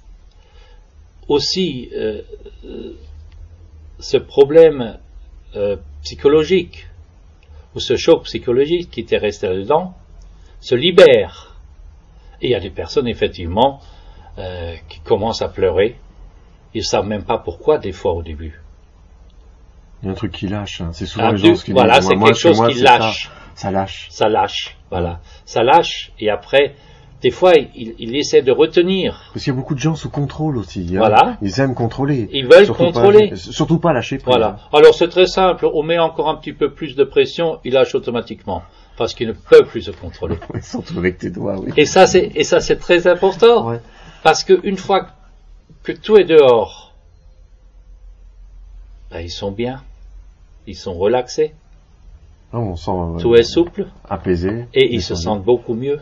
aussi, euh, euh, ce problème euh, psychologique, ou ce choc psychologique qui était resté là-dedans, se libère. Et il y a des personnes, effectivement, euh, qui commencent à pleurer. Ils ne savent même pas pourquoi, des fois, au début. Il y a un truc qui lâche. Hein. C'est souvent Un les truc, gens ce qui voilà, disent. c'est Moi, quelque chez chose moi, qui c'est lâche. Ça, ça lâche. Ça lâche, voilà. Ça lâche, et après, des fois, il, il essaie de retenir. Parce qu'il y a beaucoup de gens sous contrôle aussi. Hein. Voilà. Ils aiment contrôler. Ils veulent surtout contrôler. Pas, surtout pas lâcher prise. Voilà. Alors, c'est très simple. On met encore un petit peu plus de pression, il lâche automatiquement. Parce qu'il ne peut plus se contrôler. Surtout avec tes doigts, oui. Et ça, c'est, et ça, c'est très important. Ouais. Parce que une fois que tout est dehors, ben, ils sont bien. Ils sont relaxés. Ah, on sent euh, Tout est souple. apaisé. Et ils se sentent beaucoup mieux.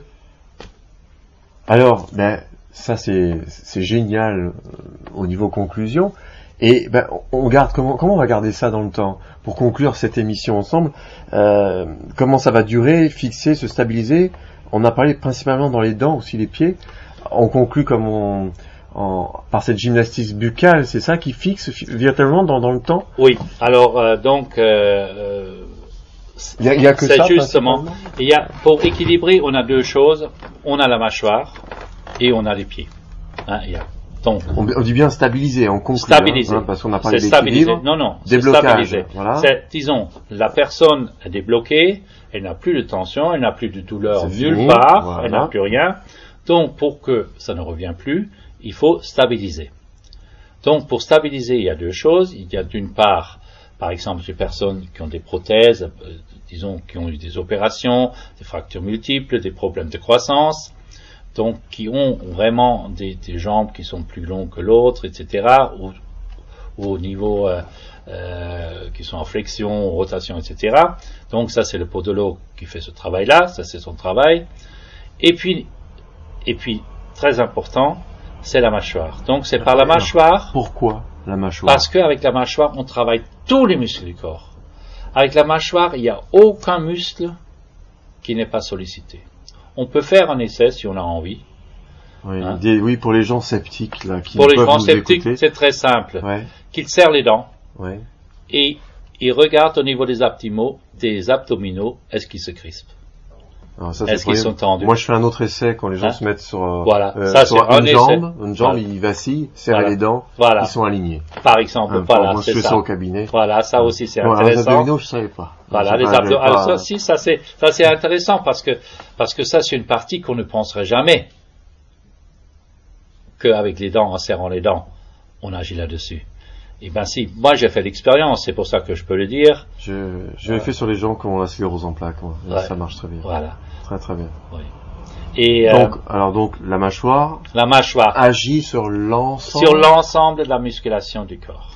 Alors, ben, ça c'est c'est génial euh, au niveau conclusion. Et ben, on garde comment comment on va garder ça dans le temps pour conclure cette émission ensemble. Euh, comment ça va durer, fixer, se stabiliser. On a parlé principalement dans les dents, aussi les pieds. On conclut comme on en, par cette gymnastique buccale, c'est ça qui fixe fi- virtuellement dans dans le temps. Oui. Alors, euh, donc, euh, euh, Il y a, il y a que c'est ça. justement, principalement il y a, pour équilibrer, on a deux choses. On a la mâchoire et on a les pieds. Hein, il y a, donc, On, on dit bien stabiliser, on conclut. stabiliser. Hein, hein, parce qu'on a parlé C'est stabiliser. d'équilibre. Non, non. C'est Déblocage, stabiliser. voilà. C'est, disons, la personne est débloquée, elle n'a plus de tension, elle n'a plus de douleur C'est nulle fini, part, voilà. elle n'a plus rien. Donc, pour que ça ne revienne plus, il faut stabiliser. Donc, pour stabiliser, il y a deux choses. Il y a d'une part, par exemple, des personnes qui ont des prothèses, euh, disons, qui ont eu des opérations, des fractures multiples, des problèmes de croissance, donc qui ont vraiment des, des jambes qui sont plus longues que l'autre, et cetera, ou, ou au niveau euh, euh, qui sont en flexion, rotation, et cetera. Donc ça, c'est le podologue qui fait ce travail-là, ça c'est son travail. Et puis, et puis très important, c'est la mâchoire. Donc c'est par la mâchoire. Pourquoi la mâchoire? Parce qu'avec la mâchoire, on travaille tous les muscles du corps. Avec la mâchoire, il n'y a aucun muscle qui n'est pas sollicité. On peut faire un essai si on a envie. Oui, Hein? des- oui, pour les gens sceptiques là, qui Pour les peuvent gens nous sceptiques, écouter. c'est très simple. Ouais, Qu'ils serrent les dents ouais. et ils regardent au niveau des abdominaux, des abdominaux, est-ce qu'ils se crispent? Alors ça, c'est Est-ce pour qu'ils les- sont tendus? Moi, je fais un autre essai quand les gens Hein? se mettent sur, euh, Voilà. euh, Ça, sur c'est un une essai. jambe, une jambe, Voilà. ils vacillent, serrent Voilà. les dents, Voilà. ils sont alignés. Par exemple, Hein, voilà, moi, je c'est fais ça. ça. au cabinet. Voilà, ça aussi c'est Bon, alors, les intéressant. abdominaux, je savais pas. Voilà, Je sais les pas, abdos. j'avais Alors pas- ça, si, ça c'est, ça c'est intéressant parce que, parce que ça c'est une partie qu'on ne penserait jamais qu'avec les dents, en serrant les dents, on agit là-dessus. Et ben si, moi j'ai fait l'expérience, c'est pour ça que je peux le dire. Je, je l'ai fait sur les gens qui ont la sclérose en plaques, moi. Et Ouais. Ça marche très bien. Voilà. Très très bien. Et euh, Donc, alors donc, la mâchoire la mâchoire agit sur l'ensemble. sur l'ensemble de la musculation du corps.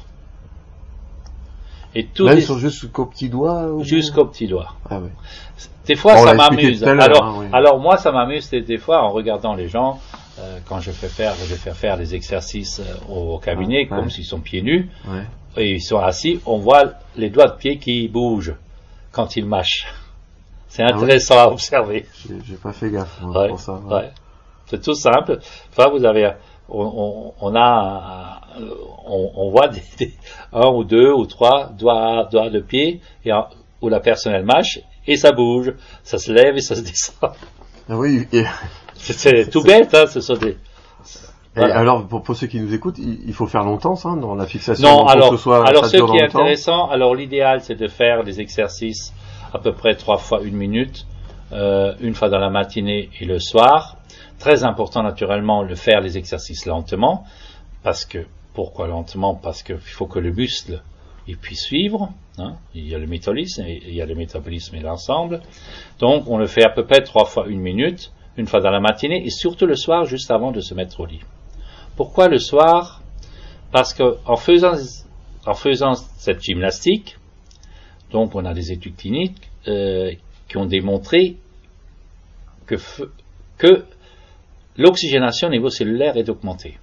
Et tout Même les- sur jusqu'au petit doigt ou... jusqu'au petit doigt. Ah ouais. Des fois, On ça l'a expliqué m'amuse. tout à l'heure, Alors, hein, oui. alors moi, ça m'amuse des, des fois en regardant les gens euh, quand je fais faire, je fais faire des exercices euh, au, au cabinet, Ouais, comme ouais. s'ils sont pieds nus Ouais. et ils sont assis. On voit les doigts de pied qui bougent quand ils mâchent. C'est Ah oui. intéressant à observer. J'ai, j'ai pas fait gaffe, moi, Ouais, pour ça. Ouais. ouais. C'est tout simple. Enfin, vous avez, on, on, on a, un- on, on voit des, des- un ou deux ou trois doigts, doigts de pied et un- où la personne elle mâche et ça bouge, ça se lève et ça se descend. Ah oui, et, C'est, c'est tout bête, hein, ce sont des. et Voilà. alors, pour, pour ceux qui nous écoutent, il, il faut faire longtemps, ça, dans la fixation? Non, pour alors, que ce soit, alors ça ce dure qui est longtemps. intéressant, alors l'idéal c'est de faire des exercices à peu près trois fois une minute, euh, une fois dans la matinée et le soir. Très important naturellement de faire les exercices lentement, parce que, pourquoi lentement? Parce qu'il faut que le muscle il puisse suivre, hein. Il y a le métabolisme, et il y a le métabolisme et l'ensemble. Donc on le fait à peu près trois fois une minute, une fois dans la matinée et surtout le soir juste avant de se mettre au lit. Pourquoi le soir? Parce que en faisant en faisant cette gymnastique, donc on a des études cliniques euh, qui ont démontré que, que l'oxygénation au niveau cellulaire est augmentée.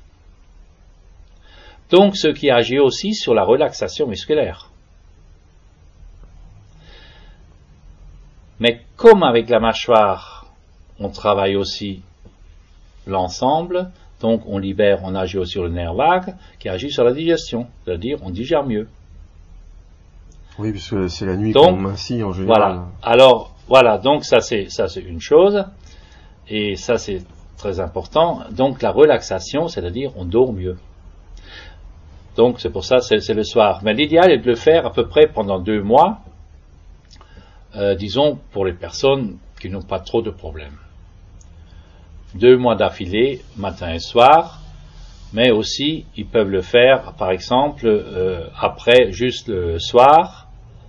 Donc ce qui agit aussi sur la relaxation musculaire. Mais comme avec la mâchoire, on travaille aussi l'ensemble, donc on libère, on agit aussi sur le nerf vague, qui agit sur la digestion, c'est-à-dire on digère mieux. Oui, puisque c'est la nuit donc, qu'on mincit en général. Voilà. Alors, voilà, donc ça c'est, ça c'est une chose, et ça c'est très important. Donc la relaxation, c'est-à-dire on dort mieux. Donc c'est pour ça, c'est, c'est le soir. Mais l'idéal est de le faire à peu près pendant deux mois, euh, disons pour les personnes qui n'ont pas trop de problèmes. Deux mois d'affilée, matin et soir, mais aussi ils peuvent le faire, par exemple, euh, après juste le soir,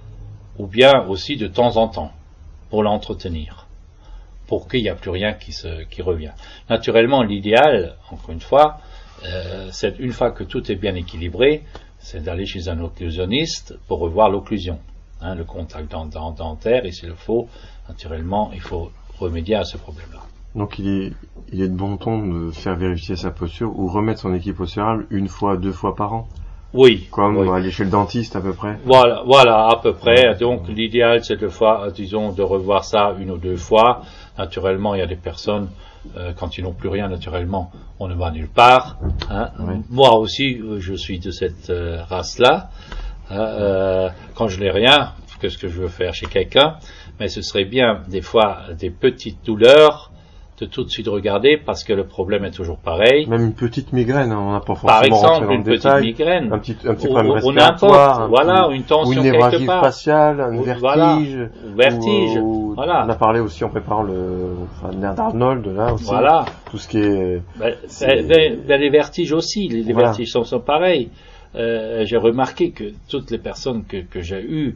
ou bien aussi de temps en temps, pour l'entretenir, pour qu'il n'y ait plus rien qui, se, qui revient. Naturellement, l'idéal, encore une fois, euh, c'est une fois que tout est bien équilibré, c'est d'aller chez un occlusionniste pour revoir l'occlusion, hein, le contact dentaire, et s'il le faut, naturellement, il faut remédier à ce problème-là. Donc il est, il est de bon ton de faire vérifier sa posture ou remettre son équipe posturale une fois, deux fois par an. Oui. Comme oui. aller chez le dentiste à peu près. Voilà, voilà, à peu près. Donc l'idéal c'est de fois, disons, de revoir ça une ou deux fois. Naturellement, il y a des personnes, euh, quand ils n'ont plus rien, naturellement, on ne va nulle part. Hein. Oui. Moi aussi, je suis de cette euh, race-là. Hein, euh, quand je n'ai rien, qu'est-ce que je veux faire chez quelqu'un? Mais ce serait bien, des fois, des petites douleurs, de tout de suite regarder parce que le problème est toujours pareil. Même une petite migraine, hein, on n'a pas forcément Par exemple, une petite détail, migraine, un petit, un petit ou, problème ou respiratoire, un voilà, petit, une tension ou une quelque part, faciale, un ou, vertige, voilà, vertige, ou, ou, voilà. On a parlé aussi en préparant le, enfin, le nerf d'Arnold là aussi, voilà. Tout ce qui est. Ben, ben, ben, ben, les vertiges aussi, les, les voilà. vertiges sont, sont pareils. Euh, j'ai remarqué que toutes les personnes que, que j'ai eues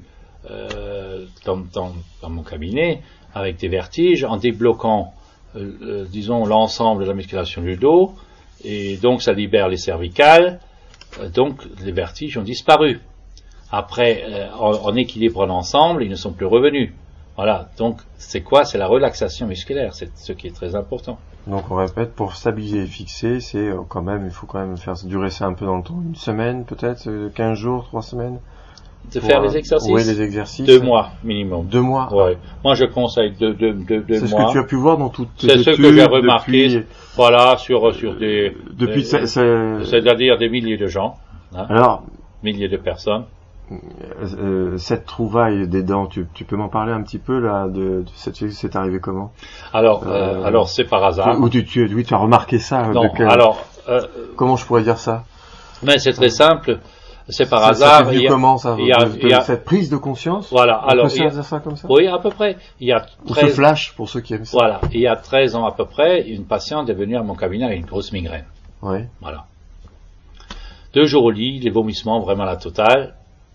euh, dans, dans, dans mon cabinet avec des vertiges, en débloquant Euh, disons l'ensemble de la musculation du dos, et donc ça libère les cervicales, euh, donc les vertiges ont disparu. Après, euh, en, en équilibrant l'ensemble, ils ne sont plus revenus. Voilà, donc c'est quoi? C'est la relaxation musculaire, c'est ce qui est très important. Donc on répète, pour stabiliser et fixer, c'est euh, quand même, il faut quand même faire durer ça un peu dans le temps, une semaine peut-être, euh, quinze jours, trois semaines. De faire les exercices? Oui, les exercices. Deux mois, minimum. Deux mois? Ouais. Moi, je conseille deux, deux, deux, deux c'est mois. C'est ce que tu as pu voir dans toutes tes études. C'est ce que j'ai remarqué. Depuis... Voilà, sur, sur des, depuis, des, c'est, c'est... c'est-à-dire des milliers de gens. Hein, alors. Milliers de personnes. Euh, cette trouvaille des dents, tu, tu peux m'en parler un petit peu, là, de, de cette, c'est arrivé comment? Alors, euh, euh, alors, c'est par hasard. Ou tu, tu, oui, tu as remarqué ça? Non, quel... alors, euh, comment je pourrais dire ça? Mais c'est très simple. C'est par ça, hasard. Ça il y a, comment ça il y a, de, de, il y a cette prise de conscience. Voilà. On alors, peut il y a, dire ça comme ça. Oui, à peu près. Il y a treize... Ou ce flash pour ceux qui aiment ça. Voilà. Il y a treize ans à peu près, une patiente est venue à mon cabinet avec une grosse migraine. Oui. Voilà. Deux jours au lit, les vomissements vraiment la totale,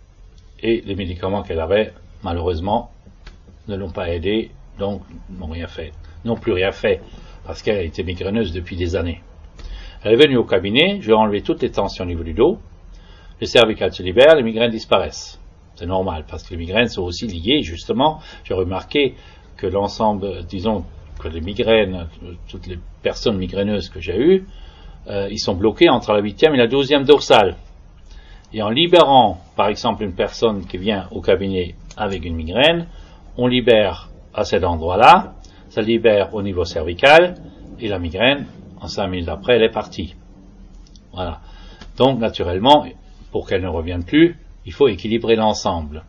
et les médicaments qu'elle avait, malheureusement, ne l'ont pas aidée, donc n'ont rien fait, n'ont plus rien fait, parce qu'elle était migraineuse depuis des années. Elle est venue au cabinet, je lui ai enlevé toutes les tensions au niveau du dos. Les cervicales se libèrent, les migraines disparaissent. C'est normal, parce que les migraines sont aussi liées, justement. J'ai remarqué que l'ensemble, disons, que les migraines, toutes les personnes migraineuses que j'ai eues, euh, ils sont bloqués entre la huitième et la douzième dorsale. Et en libérant, par exemple, une personne qui vient au cabinet avec une migraine, on libère à cet endroit-là, ça libère au niveau cervical, et la migraine, en cinq minutes après, elle est partie. Voilà. Donc, naturellement, pour qu'elle ne revienne plus, il faut équilibrer l'ensemble.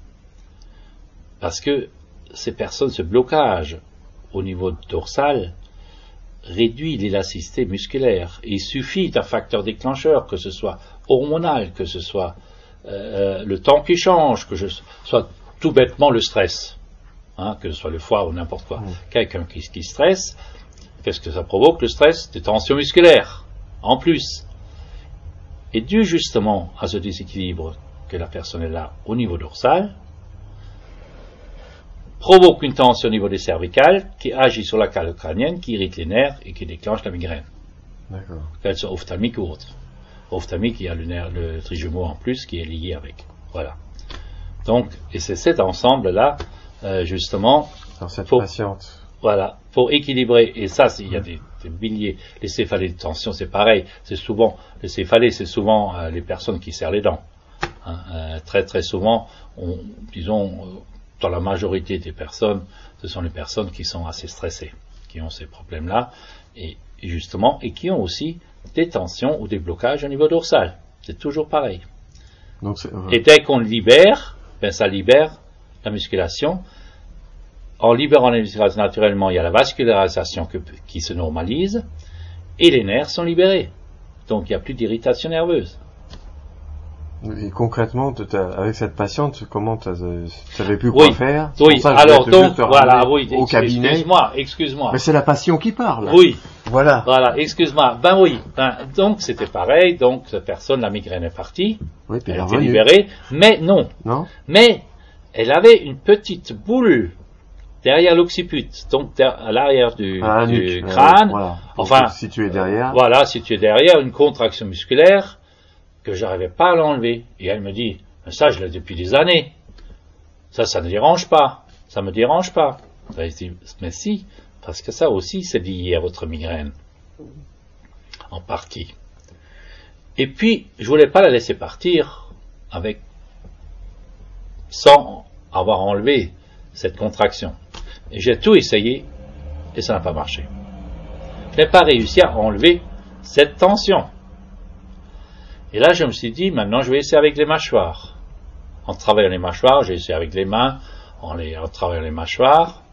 Parce que ces personnes, ce blocage au niveau dorsal réduit l'élasticité musculaire. Et il suffit d'un facteur déclencheur, que ce soit hormonal, que ce soit euh, le temps qui change, que ce soit tout bêtement le stress, hein, que ce soit le foie ou n'importe quoi. Mmh. Quelqu'un qui, qui stresse, qu'est-ce que ça provoque? Le stress, des tensions musculaires, en plus. Et dû justement à ce déséquilibre que la personne est là au niveau dorsal, provoque une tension au niveau des cervicales qui agit sur la cale crânienne, qui irrite les nerfs et qui déclenche la migraine. D'accord. Qu'elle soit ophtalmique ou autre. ophtalmique, il y a le nerf, le trijumeau en plus qui est lié avec. Voilà. Donc, et c'est cet ensemble-là, euh, justement, dans cette pour, patiente. Voilà, pour équilibrer. Et ça, il y a des, des milliers. Les céphalées de tension, c'est pareil. C'est souvent les céphalées, c'est souvent euh, les personnes qui serrent les dents. Hein, euh, très très souvent, on, disons, euh, dans la majorité des personnes, ce sont les personnes qui sont assez stressées, qui ont ces problèmes-là, et, et justement, et qui ont aussi des tensions ou des blocages au niveau dorsal. C'est toujours pareil. Donc c'est, euh... Et dès qu'on le libère, ben ça libère la musculation. En libérant la musculation, naturellement, il y a la vascularisation que, qui se normalise, et les nerfs sont libérés. Donc il n'y a plus d'irritation nerveuse. Et concrètement, avec cette patiente, comment tu savais plus quoi oui, faire? Oui, ça, alors donc, voilà, oui, au cabinet. Excuse-moi, excuse-moi. Mais c'est la passion qui parle. Oui. Voilà. Voilà, excuse-moi. Ben oui. Ben, donc c'était pareil, donc cette personne, la migraine est partie. Oui, puis elle elle était est libérée, mais non. Non. Mais elle avait une petite boule derrière l'occiput, donc à l'arrière du, ah, du nuque, crâne. Euh, voilà. Enfin, situé derrière. Voilà, situé derrière, une contraction musculaire que j'arrivais pas à l'enlever. Et elle me dit, ça je l'ai depuis des années. Ça, ça ne dérange pas. Ça me dérange pas. Ben, je dis, mais si, parce que ça aussi c'est lié à votre migraine. En partie. Et puis, je voulais pas la laisser partir avec, sans avoir enlevé cette contraction. Et j'ai tout essayé, et ça n'a pas marché. Je n'ai pas réussi à enlever cette tension. Et là, je me suis dit, maintenant, je vais essayer avec les mâchoires. En travaillant les mâchoires, j'ai essayé avec les mains, en, les, en travaillant les mâchoires.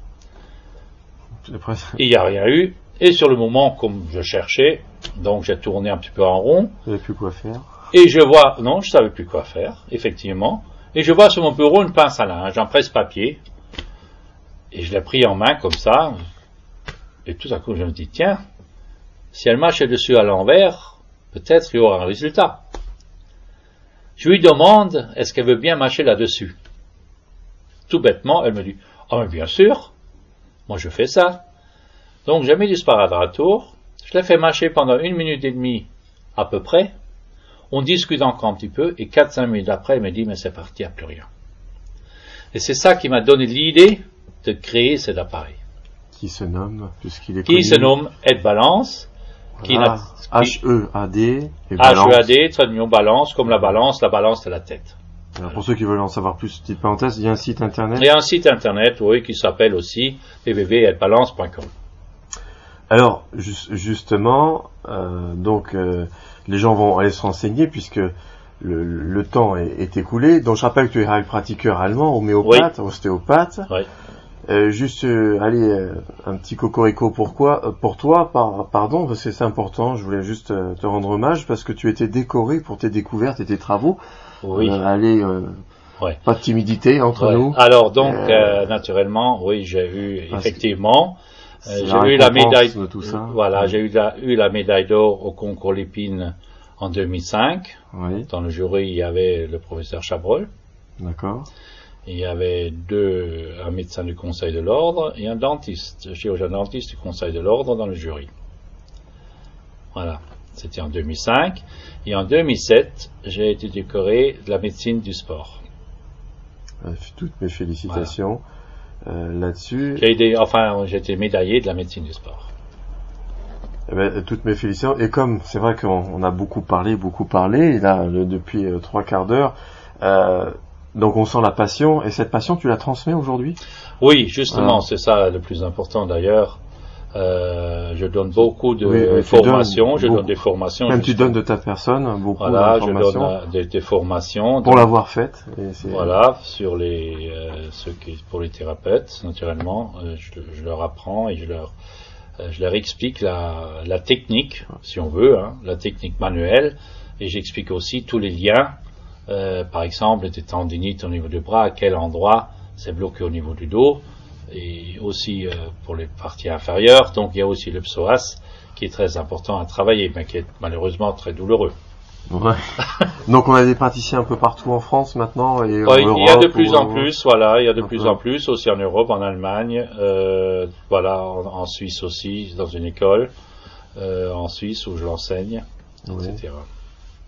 Il n'y a rien eu. Et sur le moment, comme je cherchais, donc j'ai tourné un petit peu en rond. Vous savez plus quoi faire. Et je vois, non, je savais plus quoi faire, effectivement. Et je vois sur mon bureau une pince à linge, un presse-papier. Et je l'ai pris en main comme ça. Et tout à coup, je me dis, tiens, si elle mâche dessus à l'envers, peut-être qu'il y aura un résultat. Je lui demande, est-ce qu'elle veut bien mâcher là-dessus? Tout bêtement, elle me dit, ah, oh, mais bien sûr, moi je fais ça. Donc j'ai mis du sparadrap, je l'ai fait mâcher pendant une minute et demie à peu près. On discute encore un petit peu, et quatre cinq minutes après, elle me dit, mais c'est parti, il n'y a plus rien. Et c'est ça qui m'a donné l'idée de créer cet appareil. Qui se nomme, puisqu'il est Qui connu. se nomme Head Balance. Voilà. H E A D. H E A D, trait d'union balance, comme la balance, la balance c'est la tête. Alors pour ceux qui veulent en savoir plus, petite parenthèse, il y a un site internet. Il y a un site internet, oui, qui s'appelle aussi w w w point head balance point com. Alors, ju justement, euh, donc, euh, les gens vont aller se renseigner puisque le, le temps est, est écoulé. Donc, je rappelle que tu es pratiqueur allemand, homéopathe, oui. ostéopathe. Oui. Euh, juste, euh, allez, euh, un petit cocorico pourquoi, euh, pour toi, par, pardon, parce que c'est important, je voulais juste euh, te rendre hommage parce que tu étais décoré pour tes découvertes et tes travaux. Oui. Euh, allez, euh, ouais. Pas de timidité entre ouais. nous. Alors, donc, euh, euh, naturellement, oui, j'ai eu, effectivement, euh, j'ai la eu la médaille, de tout ça. Voilà, j'ai eu la, eu la médaille d'or au concours Lépine en deux mille cinq. Oui. Dans le jury, il y avait le professeur Chabrol. D'accord. Il y avait deux, un médecin du Conseil de l'Ordre et un dentiste, chirurgien dentiste du Conseil de l'Ordre dans le jury. Voilà. C'était en deux mille cinq. Et en deux mille sept, j'ai été décoré de la médecine du sport. Euh, toutes mes félicitations voilà. euh, là-dessus. J'ai été, enfin, j'ai été médaillé de la médecine du sport. Eh ben, toutes mes félicitations. Et comme c'est vrai qu'on on a beaucoup parlé, beaucoup parlé, et là, le, depuis euh, trois quarts d'heure, euh, donc on sent la passion, et cette passion, tu la transmets aujourd'hui? Oui, justement, ah. c'est ça le plus important d'ailleurs. Euh, je donne beaucoup de oui, oui, formations, je beaucoup. donne des formations. Même tu donnes de ta personne beaucoup voilà, d'informations. Je donne euh, des, des formations. Pour l'avoir faite. Voilà, sur les, euh, ceux qui, pour les thérapeutes, naturellement, euh, je, je leur apprends et je leur, euh, je leur explique la, la technique, si on veut, hein, la technique manuelle, et j'explique aussi tous les liens, euh, par exemple, des tendinites au niveau du bras, à quel endroit c'est bloqué au niveau du dos, et aussi euh, pour les parties inférieures. Donc il y a aussi le psoas qui est très important à travailler, mais qui est malheureusement très douloureux. Ouais. Donc on a des praticiens un peu partout en France maintenant et ouais, en Europe. Il y a de plus ou, en plus, voilà, il y a de un plus peu. en plus aussi en Europe, en Allemagne, euh, voilà, en, en Suisse aussi, dans une école, euh, en Suisse où je l'enseigne, oui. et cetera.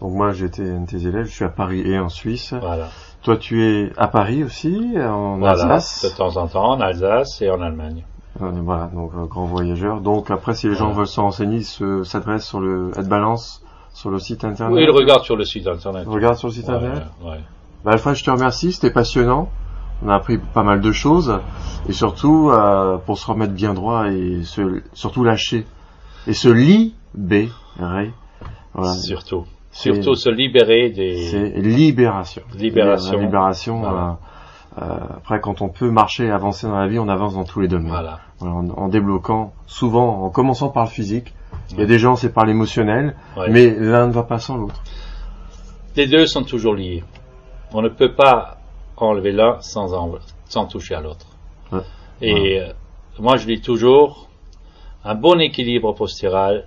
Donc moi j'étais un de tes élèves, je suis à Paris et en Suisse. Voilà. Toi tu es à Paris aussi, en Voilà, Alsace. de temps en temps en Alsace et en Allemagne. Euh, voilà, donc euh, grand voyageur. Donc après si les gens Voilà. veulent se renseigner, ils se, s'adressent sur le AdBalance, sur le site internet. Oui, ils regardent sur le site internet. Regarde sur le site Ouais, internet. ouais. Bah, Alfred, je te remercie, c'était passionnant. On a appris pas mal de choses et surtout euh, pour se remettre bien droit et se, surtout lâcher et se libérer. Voilà. Surtout. C'est- Surtout se libérer des... C'est libération. Libération. La libération. Voilà. euh, euh, après, quand on peut marcher et avancer dans la vie, on avance dans tous les domaines. Voilà. Voilà, en, en débloquant, souvent en commençant par le physique. Il y a des gens, c'est par l'émotionnel, Ouais. mais l'un ne va pas sans l'autre. Les deux sont toujours liés. On ne peut pas enlever l'un sans, en- sans toucher à l'autre. Ouais. Et euh, moi je dis toujours, un bon équilibre postural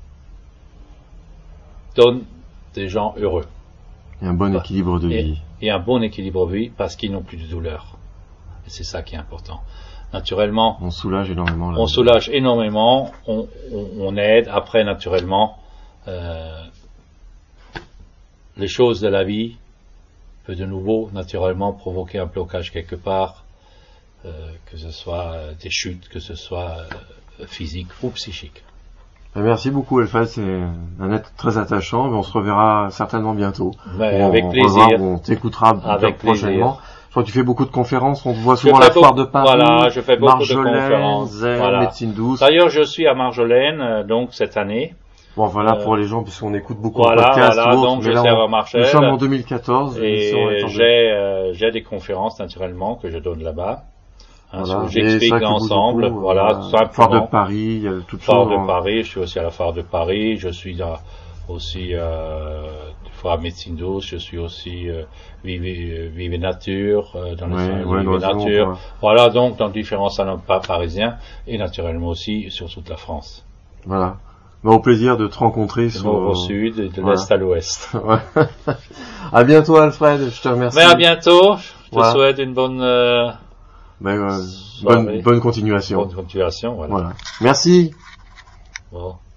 donne des gens heureux. Il y a un bon Ouais. équilibre de Et, vie. et un bon équilibre de vie parce qu'ils n'ont plus de douleur. Et c'est ça qui est important. Naturellement, On soulage énormément. Là. on soulage énormément, on, on, on aide. Après, naturellement, euh, les choses de la vie peuvent de nouveau, naturellement, provoquer un blocage quelque part, euh, que ce soit euh, des chutes, que ce soit euh, physique ou psychique. Merci beaucoup, Alfred. C'est un être très attachant. Mais on se reverra certainement bientôt. Mais On- avec on plaisir. revoit, on t'écoutera Avec prochainement. plaisir. Je crois que tu fais beaucoup de conférences. On te voit Je souvent à fais la foire beaucoup- de Paris. voilà, je fais beaucoup de Marjolaine, conférences. Zen, Voilà. médecine douce. D'ailleurs, je suis à Marjolaine, euh, donc cette année. Bon, voilà Euh, pour les gens, puisqu'on écoute beaucoup Voilà, de podcasts. voilà, ou autres, donc mais je là, sers on- à Marchel. Nous sommes en deux mille quatorze. Et l'émission est en deux- j'ai euh, j'ai des conférences naturellement que je donne là-bas. Hein, Voilà. où Et J'explique ça qui bouge l'ensemble, beaucoup, voilà, euh, tout simplement. Foire de Paris, il y a toutes Foire choses. de en- Paris, je suis aussi à la Foire de Paris, je suis dans, aussi euh, Foire Médecine douce, je suis aussi euh, Vive, Vive Nature, euh, dans les Ouais, salons ouais, Vive dans les salons, Nature. ouais. Voilà, donc dans différents salons pa- parisiens et naturellement aussi sur toute la France. Voilà. Bah, au plaisir de te rencontrer Du sur... nord au sud et de voilà. l'est à l'ouest. Ouais. À bientôt, Alfred. Je te remercie. Mais à bientôt, je te Voilà. souhaite une bonne, euh, Ben, euh, Soirée. bonne, bonne continuation. bonne continuation. Voilà. Voilà. Merci. Bon.